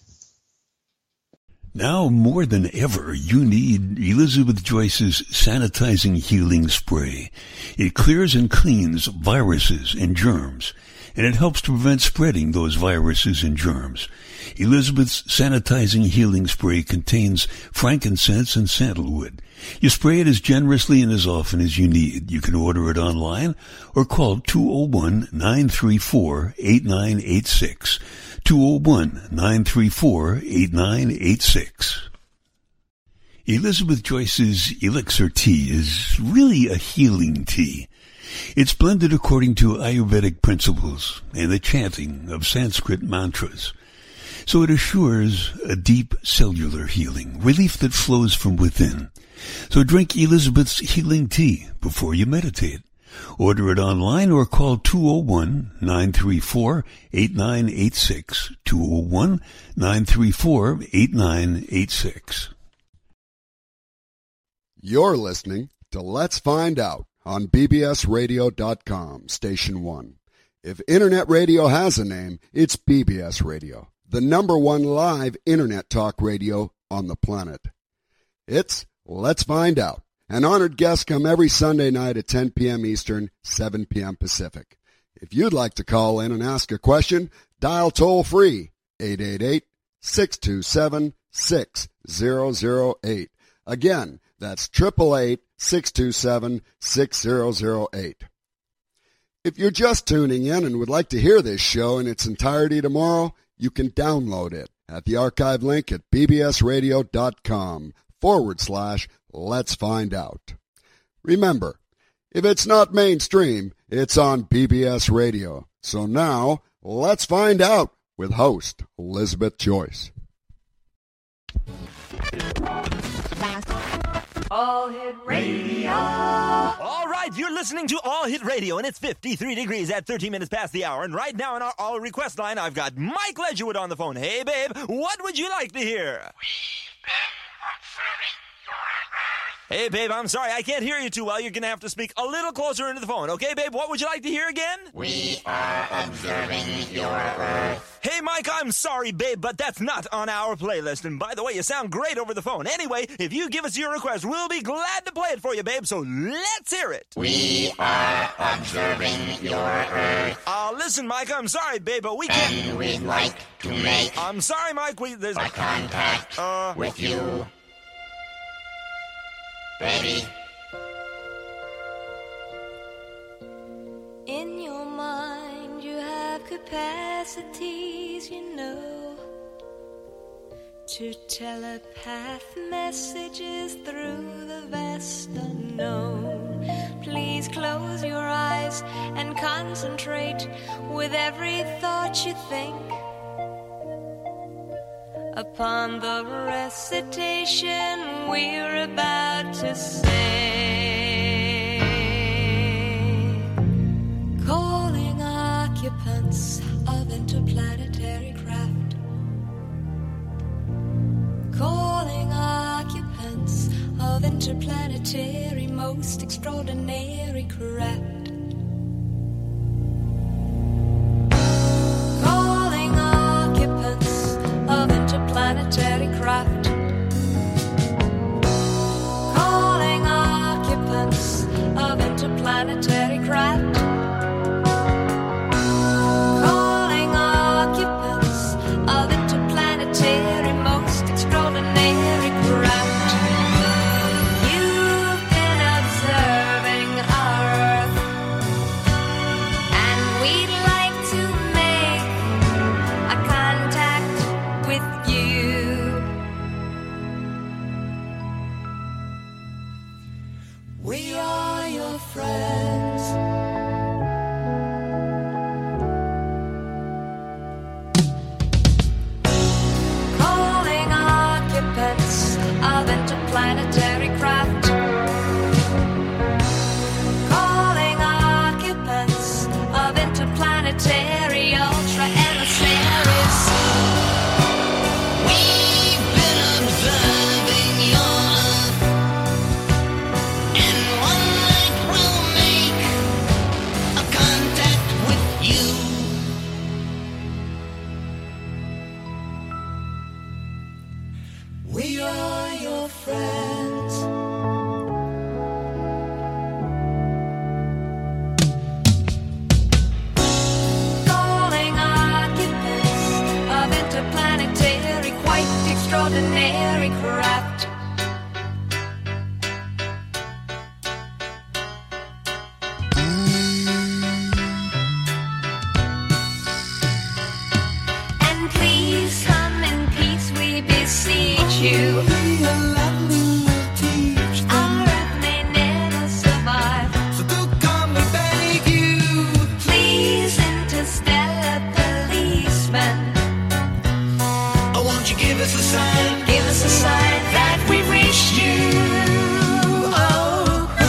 [SPEAKER 2] Now more than ever, you need Elizabeth Joyce's Sanitizing Healing Spray. It clears and cleans viruses and germs, and it helps to prevent spreading those viruses and germs. Elizabeth's Sanitizing Healing Spray contains frankincense and sandalwood. You spray it as generously and as often as you need. You can order it online or call two oh one, nine three four, eight nine eight six. two oh one, nine three four, eight nine eight six. Elizabeth Joyce's Elixir Tea is really a healing tea. It's blended according to Ayurvedic principles and the chanting of Sanskrit mantras. So it assures a deep cellular healing, relief that flows from within. So drink Elizabeth's healing tea before you meditate. Order it online or call two oh one, nine three four, eight nine eight six, two oh one, nine three four, eight nine eight six.
[SPEAKER 9] You're listening to Let's Find Out on B B S radio dot com, Station one. If Internet radio has a name, it's B B S Radio, the number one live Internet talk radio on the planet. It's Let's Find Out. An honored guest come every Sunday night at ten p.m. Eastern, seven p.m. Pacific. If you'd like to call in and ask a question, dial toll-free eight eight eight, six two seven, six zero zero eight. Again, that's eight eight eight, six two seven, six zero zero eight. If you're just tuning in and would like to hear this show in its entirety tomorrow, you can download it at the archive link at bbsradio.com forward slash Let's Find Out. Remember, if it's not mainstream, it's on B B S Radio. So now, let's find out with host Elizabeth Joyce.
[SPEAKER 10] All Hit Radio.
[SPEAKER 11] All right, you're listening to All Hit Radio, and it's fifty-three degrees at thirteen minutes past the hour. And right now on our All Request line, I've got Mike Ledgerwood on the phone. Hey, babe, what would you like to hear?
[SPEAKER 10] We've been observing your Earth.
[SPEAKER 11] Hey, babe, I'm sorry, I can't hear you too well. You're going to have to speak a little closer into the phone. Okay, babe, what would you like to hear again?
[SPEAKER 10] We are observing your Earth.
[SPEAKER 11] Hey, Mike, I'm sorry, babe, but that's not on our playlist. And by the way, you sound great over the phone. Anyway, if you give us your request, we'll be glad to play it for you, babe, so let's hear it.
[SPEAKER 10] We are observing your Earth.
[SPEAKER 11] Uh, listen, Mike, I'm sorry, babe, but we can't...
[SPEAKER 10] And we'd like to make
[SPEAKER 11] I'm sorry, Mike, we... There's...
[SPEAKER 10] a contact
[SPEAKER 11] Uh...
[SPEAKER 10] with you. Baby.
[SPEAKER 1] In your mind, you have capacities, you know, to telepath messages through the vast unknown. Please close your eyes and concentrate with every thought you think upon the recitation we're about to say. Calling occupants of interplanetary craft. Calling occupants of interplanetary most extraordinary craft. Calling occupants of interplanetary craft. Calling occupants of interplanetary craft. Calling occupants of interplanetary most extraordinary craft. You've been observing our Earth, and we'd like to make a contact with you. We are your your friends. Calling occupants of interplanetary craft. Calling occupants of interplanetary ultra emissaries. We've been observing your Earth, and one night we'll make a contact with you. We are your friends. Calling occupants of interplanetary, quite extraordinary craft. And please come in peace, we beseech you. Our Earth may never survive. So do come, we beg you. Please, interstellar policeman. Oh, won't you give us a sign? Give us a sign that we reached you. Oh, oh.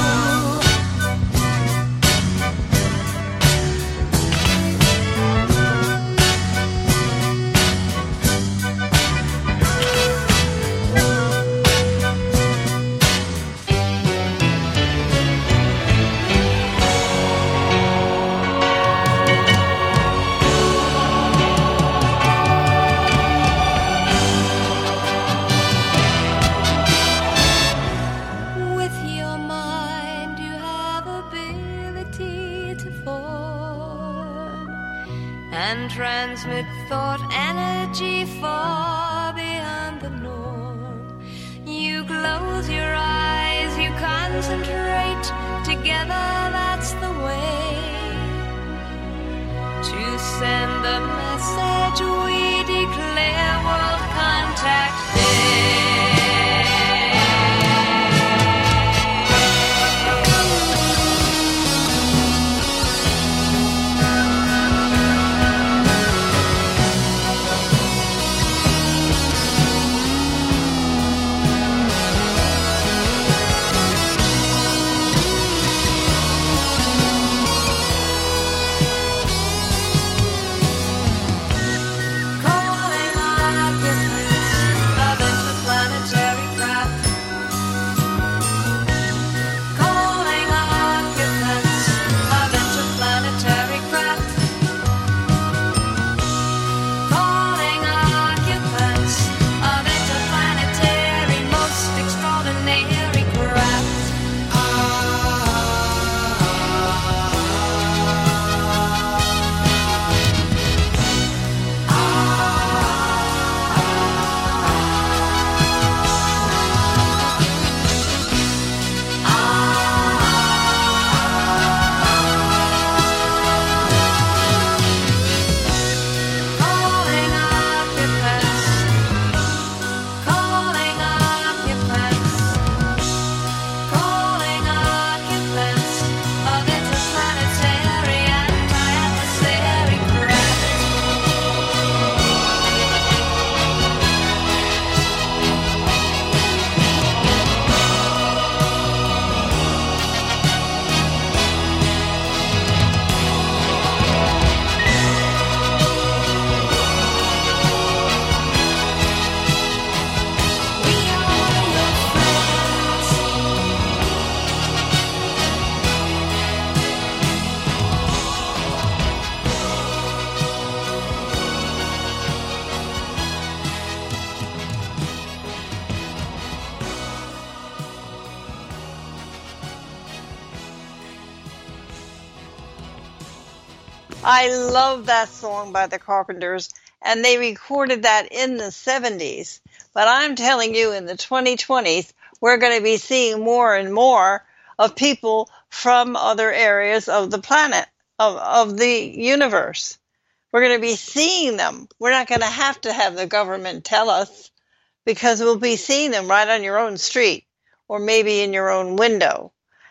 [SPEAKER 1] With your mind, you have ability to form and transmit thought energy far beyond the norm. You close your eyes, you concentrate. Together, that's the way to send the message we declare World Contact Day. Calling occupants of interplanetary craft. Calling occupants of interplanetary craft. Calling occupants of interplanetary, most extraordinary craft. Calling occupants, calling occupants, calling occupants of interplanetary anti-adversary craft. We are your friends.
[SPEAKER 3] I love that song by the Carpenters, and they recorded that in the seventies. But I'm telling you, in the twenty twenties, we're going to be seeing more and more of people from other areas of the planet, of, of the universe. We're going to be seeing them. We're not going to have to have the government tell us, because we'll be seeing them right on your own street or maybe in your own window.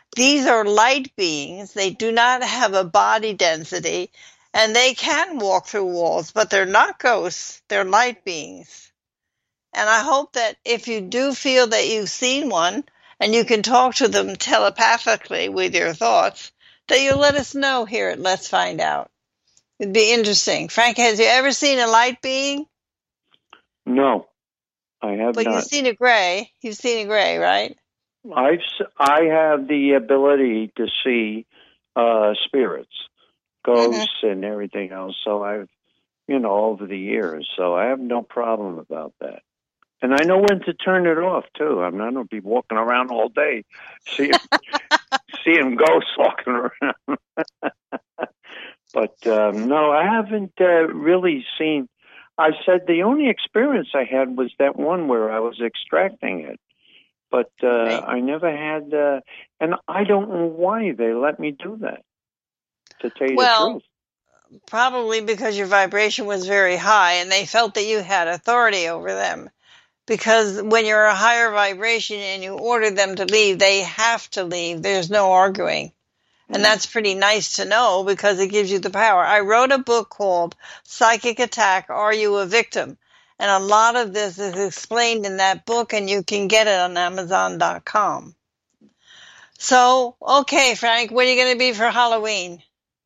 [SPEAKER 3] These are light beings. They do not have a body density, and they can walk through walls, but they're not ghosts. They're light beings. And I hope that if you do feel that you've seen one and you can talk to them telepathically with your thoughts, that you'll let us know here at Let's Find Out. It'd be interesting. Frank, has you ever seen a light being?
[SPEAKER 4] No, I have
[SPEAKER 3] But
[SPEAKER 4] not.
[SPEAKER 3] you've seen a gray. You've seen a gray, right?
[SPEAKER 4] I've s- I have the ability to see uh, spirits, ghosts,
[SPEAKER 3] Mm-hmm.
[SPEAKER 4] and everything else. So I've, you know, over the years. So I have no problem about that. And I know when to turn it off too. I'm not going to be walking around all day seeing seeing ghosts walking around. But um, no, I haven't uh, really seen. I said the only experience I had was that one where I was extracting it. But uh,
[SPEAKER 3] Right.
[SPEAKER 4] I never had, uh, and I don't know why they let me do that, to tell you
[SPEAKER 3] Well,
[SPEAKER 4] the truth.
[SPEAKER 3] probably because your vibration was very high and they felt that you had authority over them. Because when you're a higher vibration and you order them to leave, they have to leave. There's no arguing. And that's pretty nice to know because it gives you the power. I wrote a book called Psychic Attack, Are You a Victim? And a lot of this is explained in that book, and you can get it on Amazon dot com. So, okay, Frank, what are you going to be for Halloween?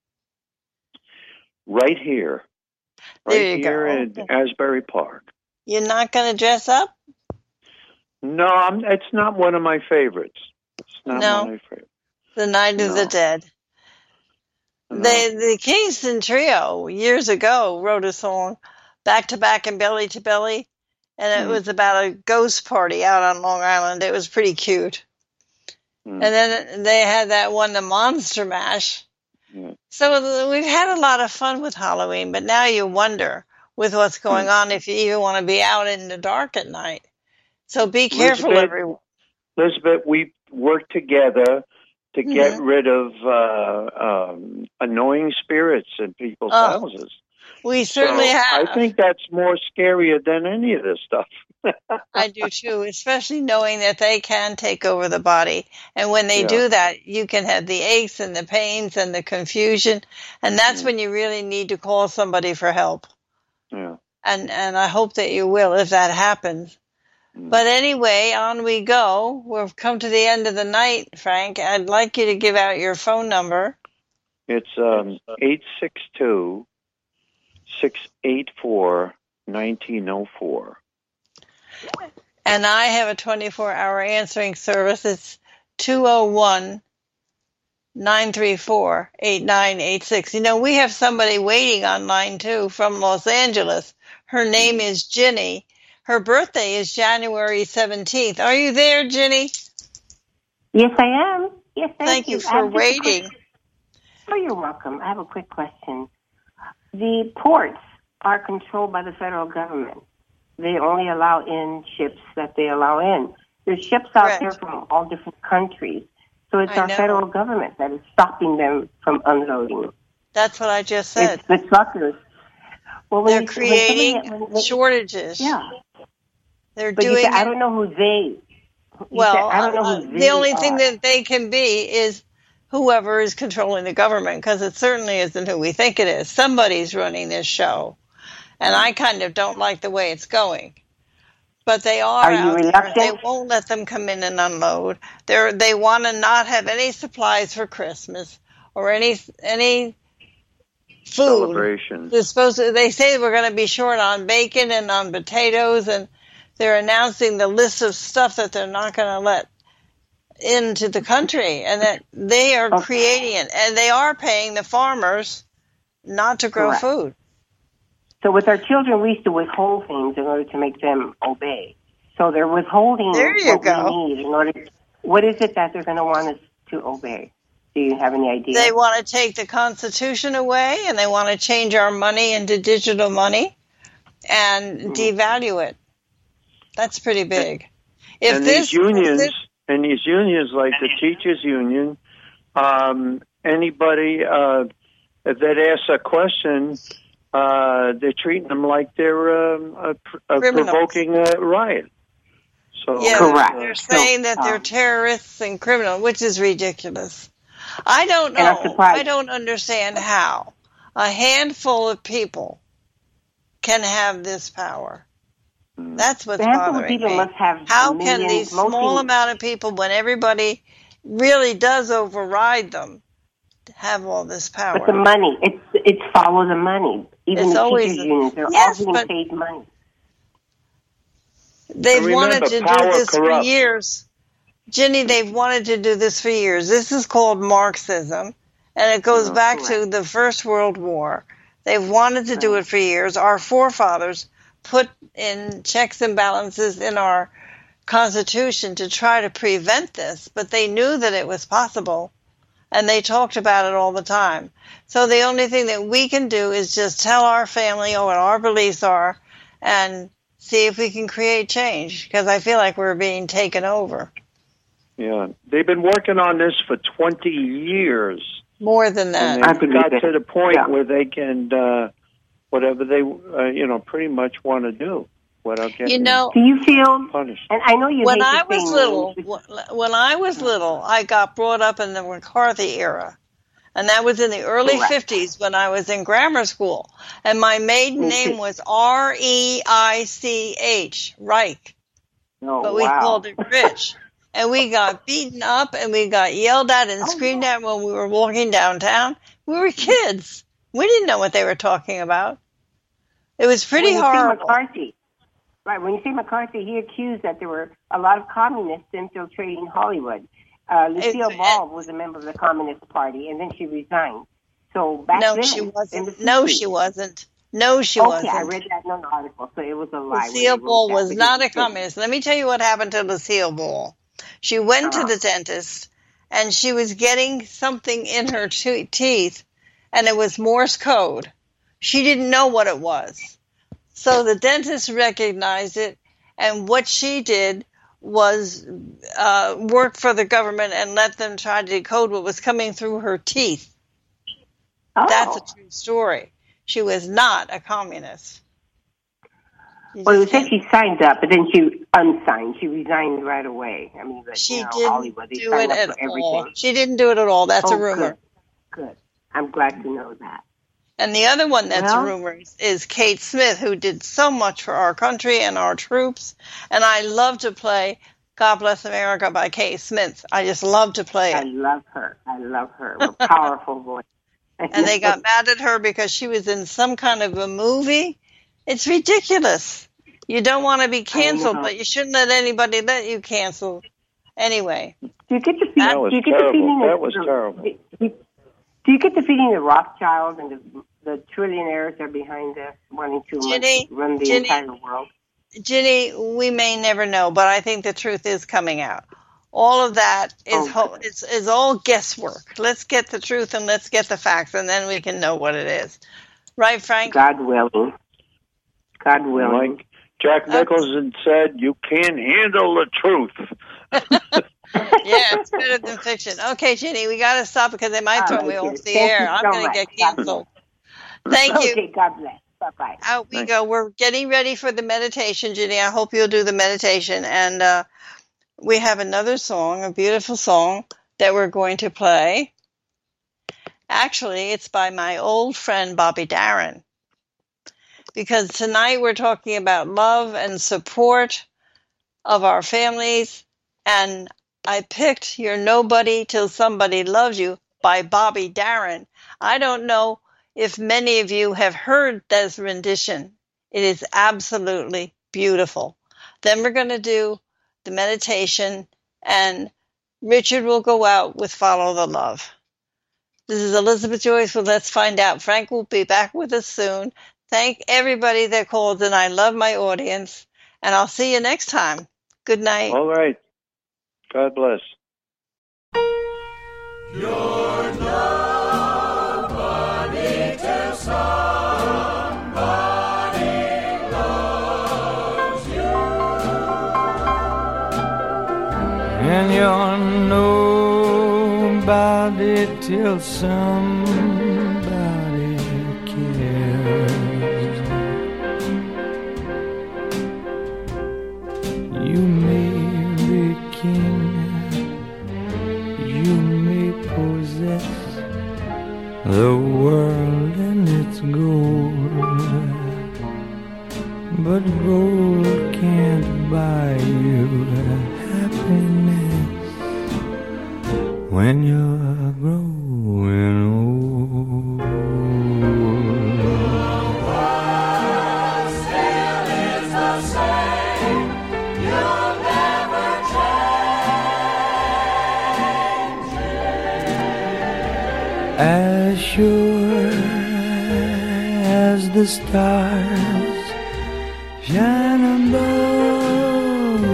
[SPEAKER 4] Right here. Right
[SPEAKER 3] There you
[SPEAKER 4] here
[SPEAKER 3] go.
[SPEAKER 4] in Asbury Park.
[SPEAKER 3] You're not going to dress up?
[SPEAKER 4] No, I'm, it's not one of my favorites. It's not
[SPEAKER 3] No.
[SPEAKER 4] one of my favorites.
[SPEAKER 3] The Night of the
[SPEAKER 4] No.
[SPEAKER 3] Dead.
[SPEAKER 4] No.
[SPEAKER 3] They, the Kingston Trio, years ago, wrote a song, Back to Back and Belly to Belly, and it
[SPEAKER 4] Mm.
[SPEAKER 3] was about a ghost party out on Long Island. It was pretty cute.
[SPEAKER 4] Mm.
[SPEAKER 3] And then they had that one, the Monster Mash.
[SPEAKER 4] Yeah.
[SPEAKER 3] So we've had a lot of fun with Halloween, but now you wonder with what's going
[SPEAKER 4] Mm.
[SPEAKER 3] on if you even want to be out in the dark at night. So be careful,
[SPEAKER 4] Elizabeth,
[SPEAKER 3] everyone.
[SPEAKER 4] Elizabeth, we work together to get
[SPEAKER 3] Mhm.
[SPEAKER 4] rid of uh, um, annoying spirits in people's
[SPEAKER 3] Oh,
[SPEAKER 4] houses.
[SPEAKER 3] We certainly
[SPEAKER 4] so
[SPEAKER 3] have.
[SPEAKER 4] I think that's more scarier than any of this stuff.
[SPEAKER 3] I do too, especially knowing that they can take over the body. And when they
[SPEAKER 4] Yeah.
[SPEAKER 3] do that, you can have the aches and the pains and the confusion. And that's
[SPEAKER 4] Mm.
[SPEAKER 3] when you really need to call somebody for help.
[SPEAKER 4] Yeah.
[SPEAKER 3] And, and I hope that you will if that happens.
[SPEAKER 4] Mm.
[SPEAKER 3] But anyway, on we go. We've come to the end of the night, Frank. I'd like you to give out your phone number.
[SPEAKER 4] It's um, eight six two, six eight four, one nine zero four.
[SPEAKER 3] And I have a twenty-four hour answering service. It's two oh one, nine three four, eight nine eight six. You know, we have somebody waiting on line two from Los Angeles. Her name is Ginny. Her birthday is January seventeenth. Are you there, Ginny?
[SPEAKER 12] Yes, I am. Yes, thank,
[SPEAKER 3] Thank you
[SPEAKER 12] I
[SPEAKER 3] for
[SPEAKER 12] have just a
[SPEAKER 3] waiting.
[SPEAKER 12] quick- Oh, you're welcome. I have a quick question. The ports are controlled by the federal government. They only allow in ships that they allow in. There's ships out
[SPEAKER 3] Correct.
[SPEAKER 12] there from all different countries. So it's
[SPEAKER 3] I
[SPEAKER 12] our
[SPEAKER 3] know.
[SPEAKER 12] federal government that is stopping them from unloading.
[SPEAKER 3] That's what I just said.
[SPEAKER 12] It's the truckers. Well, when
[SPEAKER 3] They're
[SPEAKER 12] you- when
[SPEAKER 3] creating
[SPEAKER 12] somebody- when-
[SPEAKER 3] shortages.
[SPEAKER 12] Yeah.
[SPEAKER 3] They're
[SPEAKER 12] But you
[SPEAKER 3] doing
[SPEAKER 12] said, I
[SPEAKER 3] it.
[SPEAKER 12] don't know who they. You
[SPEAKER 3] Well,
[SPEAKER 12] said, I don't know
[SPEAKER 3] uh,
[SPEAKER 12] who
[SPEAKER 3] the
[SPEAKER 12] they
[SPEAKER 3] only
[SPEAKER 12] are.
[SPEAKER 3] thing that they can be is whoever is controlling the government, because it certainly isn't who we think it is. Somebody's running this show, and I kind of don't like the way it's going. But they are,
[SPEAKER 12] Are you
[SPEAKER 3] out there.
[SPEAKER 12] reluctant?
[SPEAKER 3] They won't let them come in and unload. They're, they want to not have any supplies for Christmas or any any food.
[SPEAKER 4] Celebration.
[SPEAKER 3] They're supposed to, they say we're going to be short on bacon and on potatoes, and they're announcing the list of stuff that they're not going to let into the country, and that they are
[SPEAKER 12] Okay.
[SPEAKER 3] creating it, and they are paying the farmers not to grow
[SPEAKER 12] Correct.
[SPEAKER 3] food.
[SPEAKER 12] So with our children, we used to withhold things in order to make them obey. So they're withholding
[SPEAKER 3] There you
[SPEAKER 12] what
[SPEAKER 3] go.
[SPEAKER 12] we need in order. What is it that they're going to want us to obey? Do you have any idea?
[SPEAKER 3] They want to take the Constitution away, and they want to change our money into digital money and
[SPEAKER 12] Mhm.
[SPEAKER 3] devalue it. That's pretty big. If
[SPEAKER 4] and
[SPEAKER 3] this
[SPEAKER 4] these unions,
[SPEAKER 3] if this-
[SPEAKER 4] and these unions like the teachers union, um, anybody uh, that asks a question, uh, they're treating them like they're um, a, a
[SPEAKER 3] Criminals.
[SPEAKER 4] provoking a riot. So
[SPEAKER 3] Yeah,
[SPEAKER 12] Correct.
[SPEAKER 3] they're saying that they're
[SPEAKER 12] um,
[SPEAKER 3] terrorists and criminals, which is ridiculous. I don't
[SPEAKER 12] And I'm
[SPEAKER 3] know.
[SPEAKER 12] surprised.
[SPEAKER 3] I don't understand how a handful of people can have this power. That's what's
[SPEAKER 12] The handful of
[SPEAKER 3] bothering
[SPEAKER 12] people
[SPEAKER 3] me.
[SPEAKER 12] must have
[SPEAKER 3] How
[SPEAKER 12] a
[SPEAKER 3] can
[SPEAKER 12] million,
[SPEAKER 3] these small
[SPEAKER 12] mostly-
[SPEAKER 3] amount of people, when everybody really does override them, have all this power?
[SPEAKER 12] But the money, it's it's follow the money. Even
[SPEAKER 3] It's
[SPEAKER 12] the
[SPEAKER 3] always
[SPEAKER 12] teachers'
[SPEAKER 3] the-
[SPEAKER 12] unions, they're
[SPEAKER 3] Yes,
[SPEAKER 12] all being
[SPEAKER 3] but-
[SPEAKER 12] paid money.
[SPEAKER 3] They've
[SPEAKER 4] Remember,
[SPEAKER 3] wanted to do
[SPEAKER 4] power
[SPEAKER 3] this for
[SPEAKER 4] corrupts.
[SPEAKER 3] years. Ginny, they've wanted to do this for years. This is called Marxism, and it goes
[SPEAKER 12] Oh,
[SPEAKER 3] back
[SPEAKER 12] correct.
[SPEAKER 3] to the First World War. They've wanted to do it for years. Our forefathers put in checks and balances in our Constitution to try to prevent this, but they knew that it was possible, and they talked about it all the time. So the only thing that we can do is just tell our family what our beliefs are and see if we can create change, because I feel like we're being taken over.
[SPEAKER 4] Yeah, they've been working on this for twenty years.
[SPEAKER 3] More than that.
[SPEAKER 4] And
[SPEAKER 12] I
[SPEAKER 4] they've
[SPEAKER 12] believe
[SPEAKER 4] got
[SPEAKER 12] it.
[SPEAKER 4] to the point
[SPEAKER 12] Yeah.
[SPEAKER 4] where they can, uh, whatever they, uh, you know, pretty much want to do without getting
[SPEAKER 3] You know,
[SPEAKER 12] Do you feel,
[SPEAKER 4] punished.
[SPEAKER 12] and I know you
[SPEAKER 3] when
[SPEAKER 12] hate
[SPEAKER 3] I
[SPEAKER 12] to
[SPEAKER 3] was
[SPEAKER 12] say
[SPEAKER 3] little,
[SPEAKER 12] names,
[SPEAKER 3] wh- when I was little, I got brought up in the McCarthy era. And that was in the early
[SPEAKER 12] Correct.
[SPEAKER 3] fifties when I was in grammar school. And my maiden
[SPEAKER 12] Me
[SPEAKER 3] name
[SPEAKER 12] too.
[SPEAKER 3] was R E I C H, Reich.
[SPEAKER 12] oh,
[SPEAKER 3] But we
[SPEAKER 12] wow.
[SPEAKER 3] called it Rich. And we got beaten up and we got yelled at and
[SPEAKER 12] Oh,
[SPEAKER 3] screamed at when we were walking downtown. We were kids. We didn't know what they were talking about. It was pretty
[SPEAKER 12] when you
[SPEAKER 3] horrible.
[SPEAKER 12] say McCarthy, right? When you say McCarthy, he accused that there were a lot of communists infiltrating Hollywood. Uh, Lucille
[SPEAKER 3] It's-
[SPEAKER 12] Ball was a member of the Communist Party, and then she resigned. So back
[SPEAKER 3] No,
[SPEAKER 12] then,
[SPEAKER 3] she
[SPEAKER 12] in
[SPEAKER 3] wasn't.
[SPEAKER 12] the
[SPEAKER 3] No,
[SPEAKER 12] fifties,
[SPEAKER 3] she wasn't. No, she
[SPEAKER 12] okay,
[SPEAKER 3] wasn't.
[SPEAKER 12] I read that in an article, so it was a lie. when
[SPEAKER 3] Lucille
[SPEAKER 12] they wrote
[SPEAKER 3] Ball
[SPEAKER 12] that,
[SPEAKER 3] was
[SPEAKER 12] because
[SPEAKER 3] not a
[SPEAKER 12] it didn't.
[SPEAKER 3] communist. Let me tell you what happened to Lucille Ball. She went to
[SPEAKER 12] Uh-huh.
[SPEAKER 3] the dentist and she was getting something in her te- teeth, and it was Morse code. She didn't know what it was. So the dentist recognized it, and what she did was uh, work for the government and let them try to decode what was coming through her teeth.
[SPEAKER 12] Oh.
[SPEAKER 3] That's a true story. She was not a communist. You
[SPEAKER 12] Well, it
[SPEAKER 3] just
[SPEAKER 12] said
[SPEAKER 3] can't-
[SPEAKER 12] she signed up, but then she unsigned. She resigned right away. I mean, but,
[SPEAKER 3] She
[SPEAKER 12] you know,
[SPEAKER 3] didn't
[SPEAKER 12] Hollywood, they
[SPEAKER 3] do
[SPEAKER 12] sign
[SPEAKER 3] it
[SPEAKER 12] up
[SPEAKER 3] at
[SPEAKER 12] for
[SPEAKER 3] all.
[SPEAKER 12] everything.
[SPEAKER 3] She didn't do it at all. That's
[SPEAKER 12] oh,
[SPEAKER 3] a rumor.
[SPEAKER 12] Good. Good. I'm glad to know that.
[SPEAKER 3] And the other one that's
[SPEAKER 12] Well-
[SPEAKER 3] a rumor is, is Kate Smith, who did so much for our country and our troops. And I love to play God Bless America by Kate Smith. I just love to play
[SPEAKER 12] I
[SPEAKER 3] it.
[SPEAKER 12] love her. I love her. A powerful voice.
[SPEAKER 3] And they got mad at her because she was in some kind of a movie. It's ridiculous. You don't want to be canceled,
[SPEAKER 12] know.
[SPEAKER 3] but you shouldn't let anybody let you cancel. Anyway,
[SPEAKER 12] Do you get the feeling?
[SPEAKER 4] That was
[SPEAKER 12] do you get the
[SPEAKER 4] terrible.
[SPEAKER 12] feeling
[SPEAKER 4] That was
[SPEAKER 12] the-
[SPEAKER 4] terrible.
[SPEAKER 12] Do you, do you get the feeling the Rothschilds and the, the trillionaires are behind this, wanting to
[SPEAKER 3] Ginny,
[SPEAKER 12] run the
[SPEAKER 3] Ginny.
[SPEAKER 12] entire world?
[SPEAKER 3] Ginny, we may never know, but I think the truth is coming out. All of that is
[SPEAKER 12] Oh,
[SPEAKER 3] ho- is, is all guesswork. Let's get the truth and let's get the facts, and then we can know what it is. Right, Frank?
[SPEAKER 12] God willing. God willing.
[SPEAKER 4] Like Jack Nicholson said, you can't handle the truth.
[SPEAKER 3] Yeah, it's better than fiction. Okay, Ginny, we got to stop because they might
[SPEAKER 12] All
[SPEAKER 3] throw
[SPEAKER 12] right,
[SPEAKER 3] me off
[SPEAKER 12] dear.
[SPEAKER 3] the
[SPEAKER 12] Thank
[SPEAKER 3] air.
[SPEAKER 12] you
[SPEAKER 3] I'm
[SPEAKER 12] so
[SPEAKER 3] going to
[SPEAKER 12] much.
[SPEAKER 3] get
[SPEAKER 12] God
[SPEAKER 3] canceled. Thank you.
[SPEAKER 12] Okay, God bless. Bye-bye.
[SPEAKER 3] Out we
[SPEAKER 4] Thanks.
[SPEAKER 3] go. We're getting ready for the meditation, Ginny. I hope you'll do the meditation. And uh, we have another song, a beautiful song that we're going to play. Actually, it's by my old friend, Bobby Darin. Because tonight we're talking about love and support of our families. And I picked You're Nobody Till Somebody Loves You by Bobby Darin. I don't know if many of you have heard this rendition. It is absolutely beautiful. Then we're going to do the meditation, and Richard will go out with Follow the Love. This is Elizabeth Joyce with Let's Find Out. Frank will be back with us soon. Thank everybody that called, and I love my audience. And I'll see you next time. Good night.
[SPEAKER 4] All right. God bless.
[SPEAKER 10] You're nobody till somebody loves you.
[SPEAKER 13] And you're nobody till somebody cares. You may the world and its gold, but gold can't buy you happiness when you're growing old.
[SPEAKER 1] Still is the same. You'll never change it.
[SPEAKER 13] As sure as the stars shine above,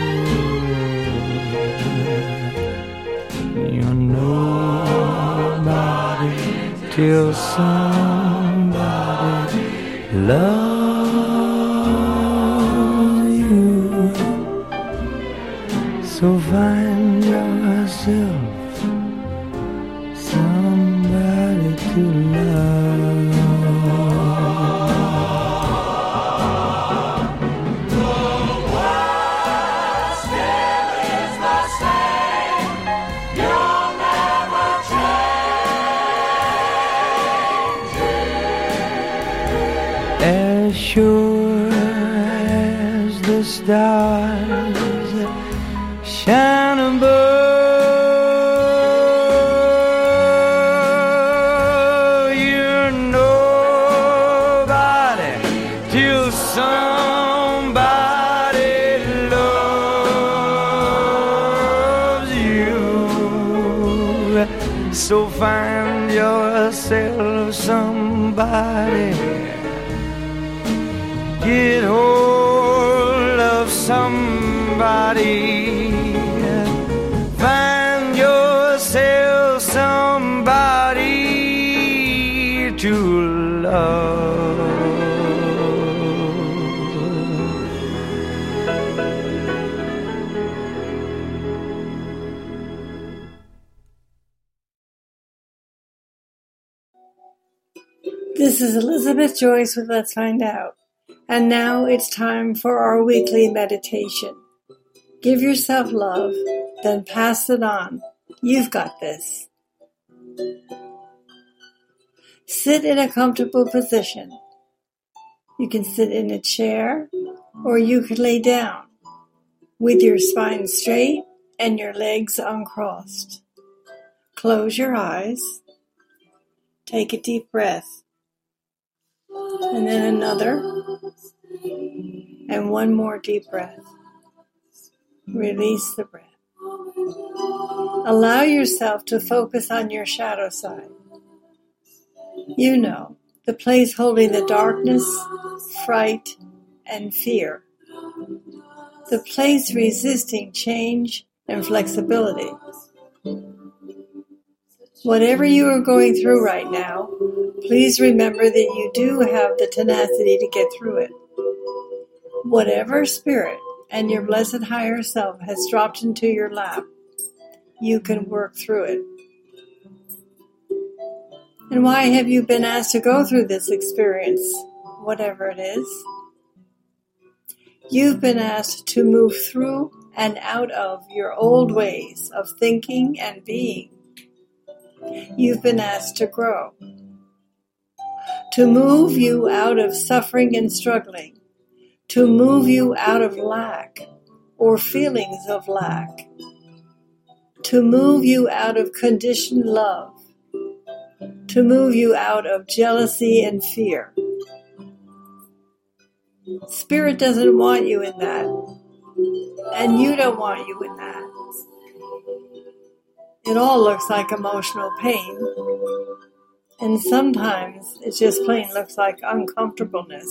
[SPEAKER 13] you're nobody till somebody loves you. So find yourself somebody to love. As sure as the stars shine above, you're nobody till somebody loves you. So find yourself somebody, get hold of somebody, find yourself somebody to love.
[SPEAKER 6] This is Elizabeth Joyce with Let's Find Out. And now it's time for our weekly meditation. Give yourself love, then pass it on. You've got this. Sit in a comfortable position. You can sit in a chair, or you could lay down with your spine straight and your legs uncrossed. Close your eyes. Take a deep breath. And then another. And one more deep breath. Release the breath. Allow yourself to focus on your shadow side. You know, the place holding the darkness, fright, and fear. The place resisting change and flexibility. Whatever you are going through right now, please remember that you do have the tenacity to get through it. Whatever spirit and your blessed higher self has dropped into your lap, you can work through it. And why have you been asked to go through this experience, whatever it is? You've been asked to move through and out of your old ways of thinking and being. You've been asked to grow, to move you out of suffering and struggling, to move you out of lack or feelings of lack, to move you out of conditioned love, to move you out of jealousy and fear. Spirit doesn't want you in that, and you don't want you in that. It all looks like emotional pain, and sometimes it just plain looks like uncomfortableness.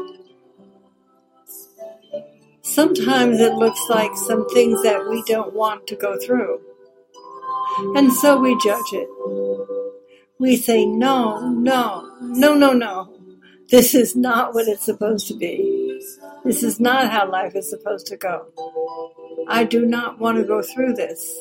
[SPEAKER 6] Sometimes it looks like some things that we don't want to go through, and so we judge it. We say, no, no, no, no, no. This is not what it's supposed to be. This is not how life is supposed to go. I do not want to go through this.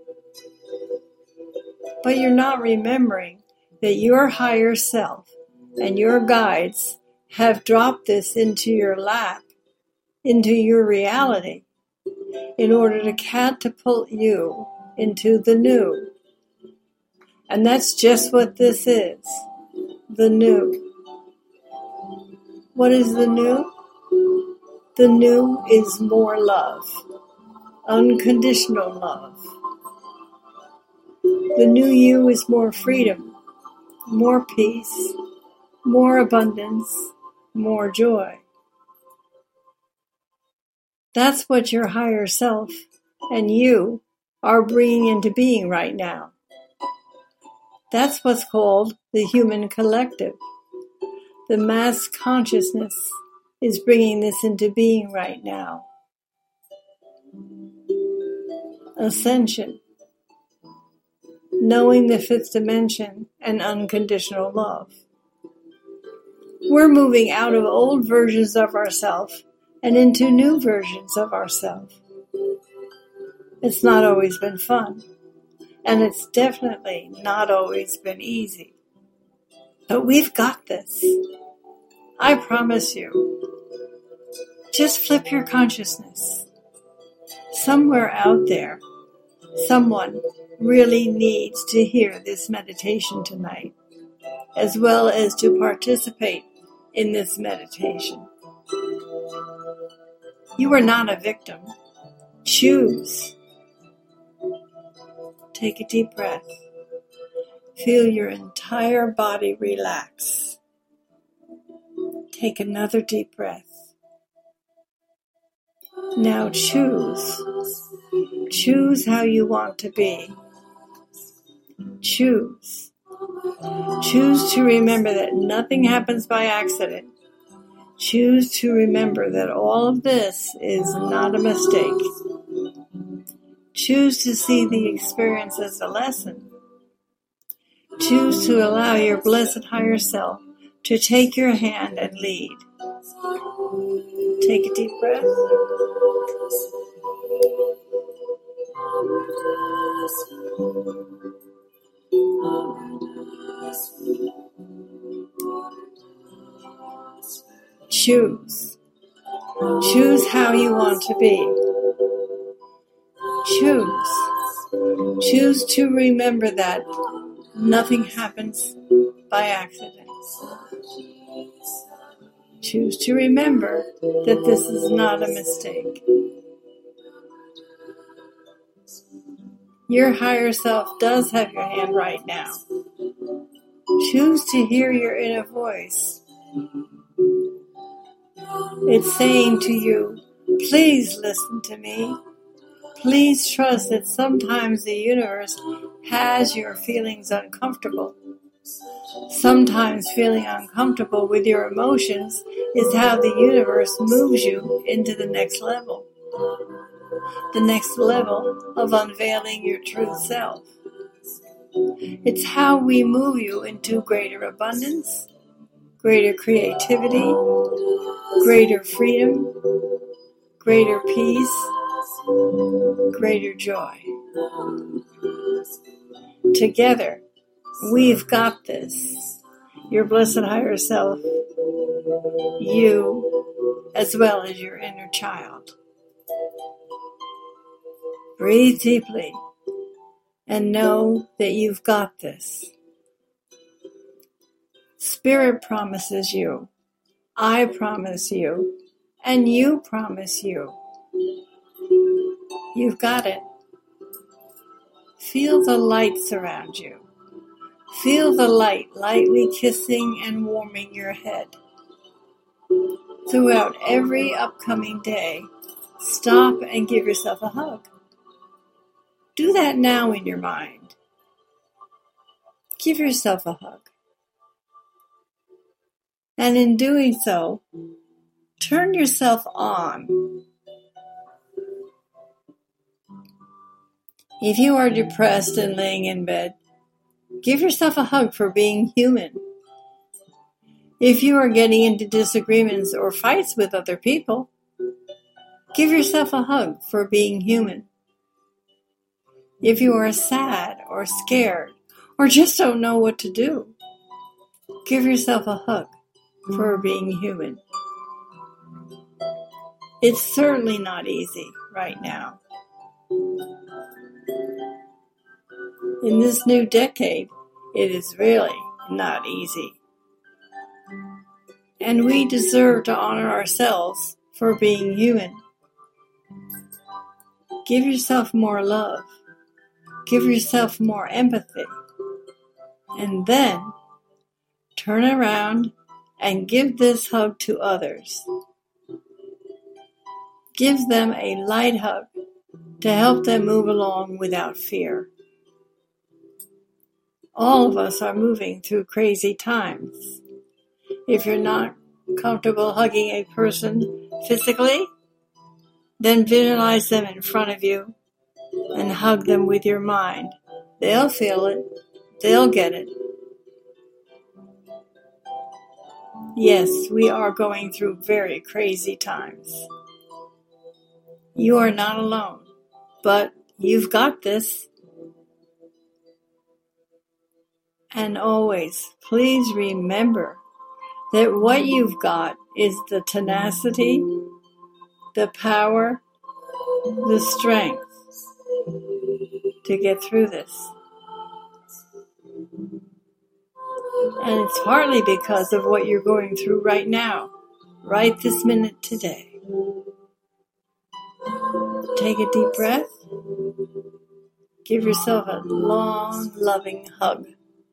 [SPEAKER 6] But you're not remembering that your higher self and your guides have dropped this into your lap, into your reality, in order to catapult you into the new. And that's just what this is. The new. What is the new? The new is more love. Unconditional love. The new you is more freedom, more peace, more abundance, more joy. That's what your higher self and you are bringing into being right now. That's what's called the human collective. The mass consciousness is bringing this into being right now. Ascension. Knowing the fifth dimension and unconditional love. We're moving out of old versions of ourselves and into new versions of ourselves. It's not always been fun, and it's definitely not always been easy. But we've got this. I promise you. Just flip your consciousness. Somewhere out there, someone really needs to hear this meditation tonight, as well as to participate in this meditation. You are not a victim. Choose. Take a deep breath. Feel your entire body relax. Take another deep breath. Now choose. Choose how you want to be. Choose. Choose to remember that nothing happens by accident. Choose to remember that all of this is not a mistake. Choose to see the experience as a lesson. Choose to allow your blessed higher self to take your hand and lead. Take a deep breath. Choose. Choose how you want to be. Choose. Choose to remember that nothing happens by accident. Choose to remember that this is not a mistake. Your higher self does have your hand right now. Choose to hear your inner voice. It's saying to you, please listen to me. Please trust that sometimes the universe has your feelings uncomfortable. Sometimes feeling uncomfortable with your emotions is how the universe moves you into the next level. The next level of unveiling your true self. It's how we move you into greater abundance, greater creativity, greater freedom, greater peace, greater joy. Together, we've got this. Your blessed higher self, you, as well as your inner child. Breathe deeply and know that you've got this. Spirit promises you, I promise you, and you promise you. You've got it. Feel the light surround you. Feel the light lightly kissing and warming your head. Throughout every upcoming day, stop and give yourself a hug. Do that now in your mind. Give yourself a hug. And in doing so, turn yourself on. If you are depressed and laying in bed, give yourself a hug for being human. If you are getting into disagreements or fights with other people, give yourself a hug for being human. If you are sad or scared or just don't know what to do, give yourself a hug for being human. It's certainly not easy right now. In this new decade, it is really not easy. And we deserve to honor ourselves for being human. Give yourself more love. Give yourself more empathy. And then turn around and give this hug to others. Give them a light hug to help them move along without fear. All of us are moving through crazy times. If you're not comfortable hugging a person physically, then visualize them in front of you and hug them with your mind. They'll feel it. They'll get it. Yes, we are going through very crazy times. You are not alone, but you've got this. And always, please remember that what you've got is the tenacity, the power, the strength to get through this. And it's partly because of what you're going through right now, right this minute today. Take a deep breath. Give yourself a long, loving hug.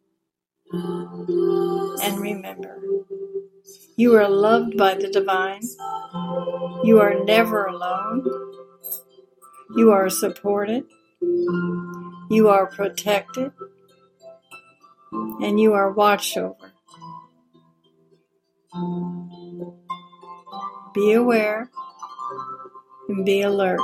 [SPEAKER 6] And remember, you are loved by the divine. You are never alone. You are supported. You are protected. And you are watched over. Be aware and be alert.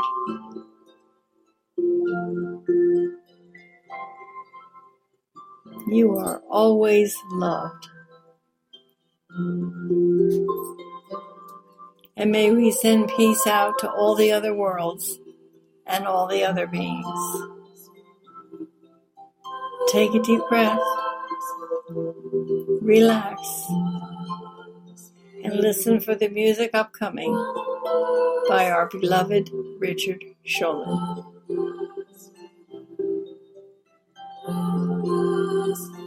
[SPEAKER 6] You are always loved. And may we send peace out to all the other worlds and all the other beings. Take a deep breath. Relax. And listen for the music upcoming by our beloved Richard Sholin.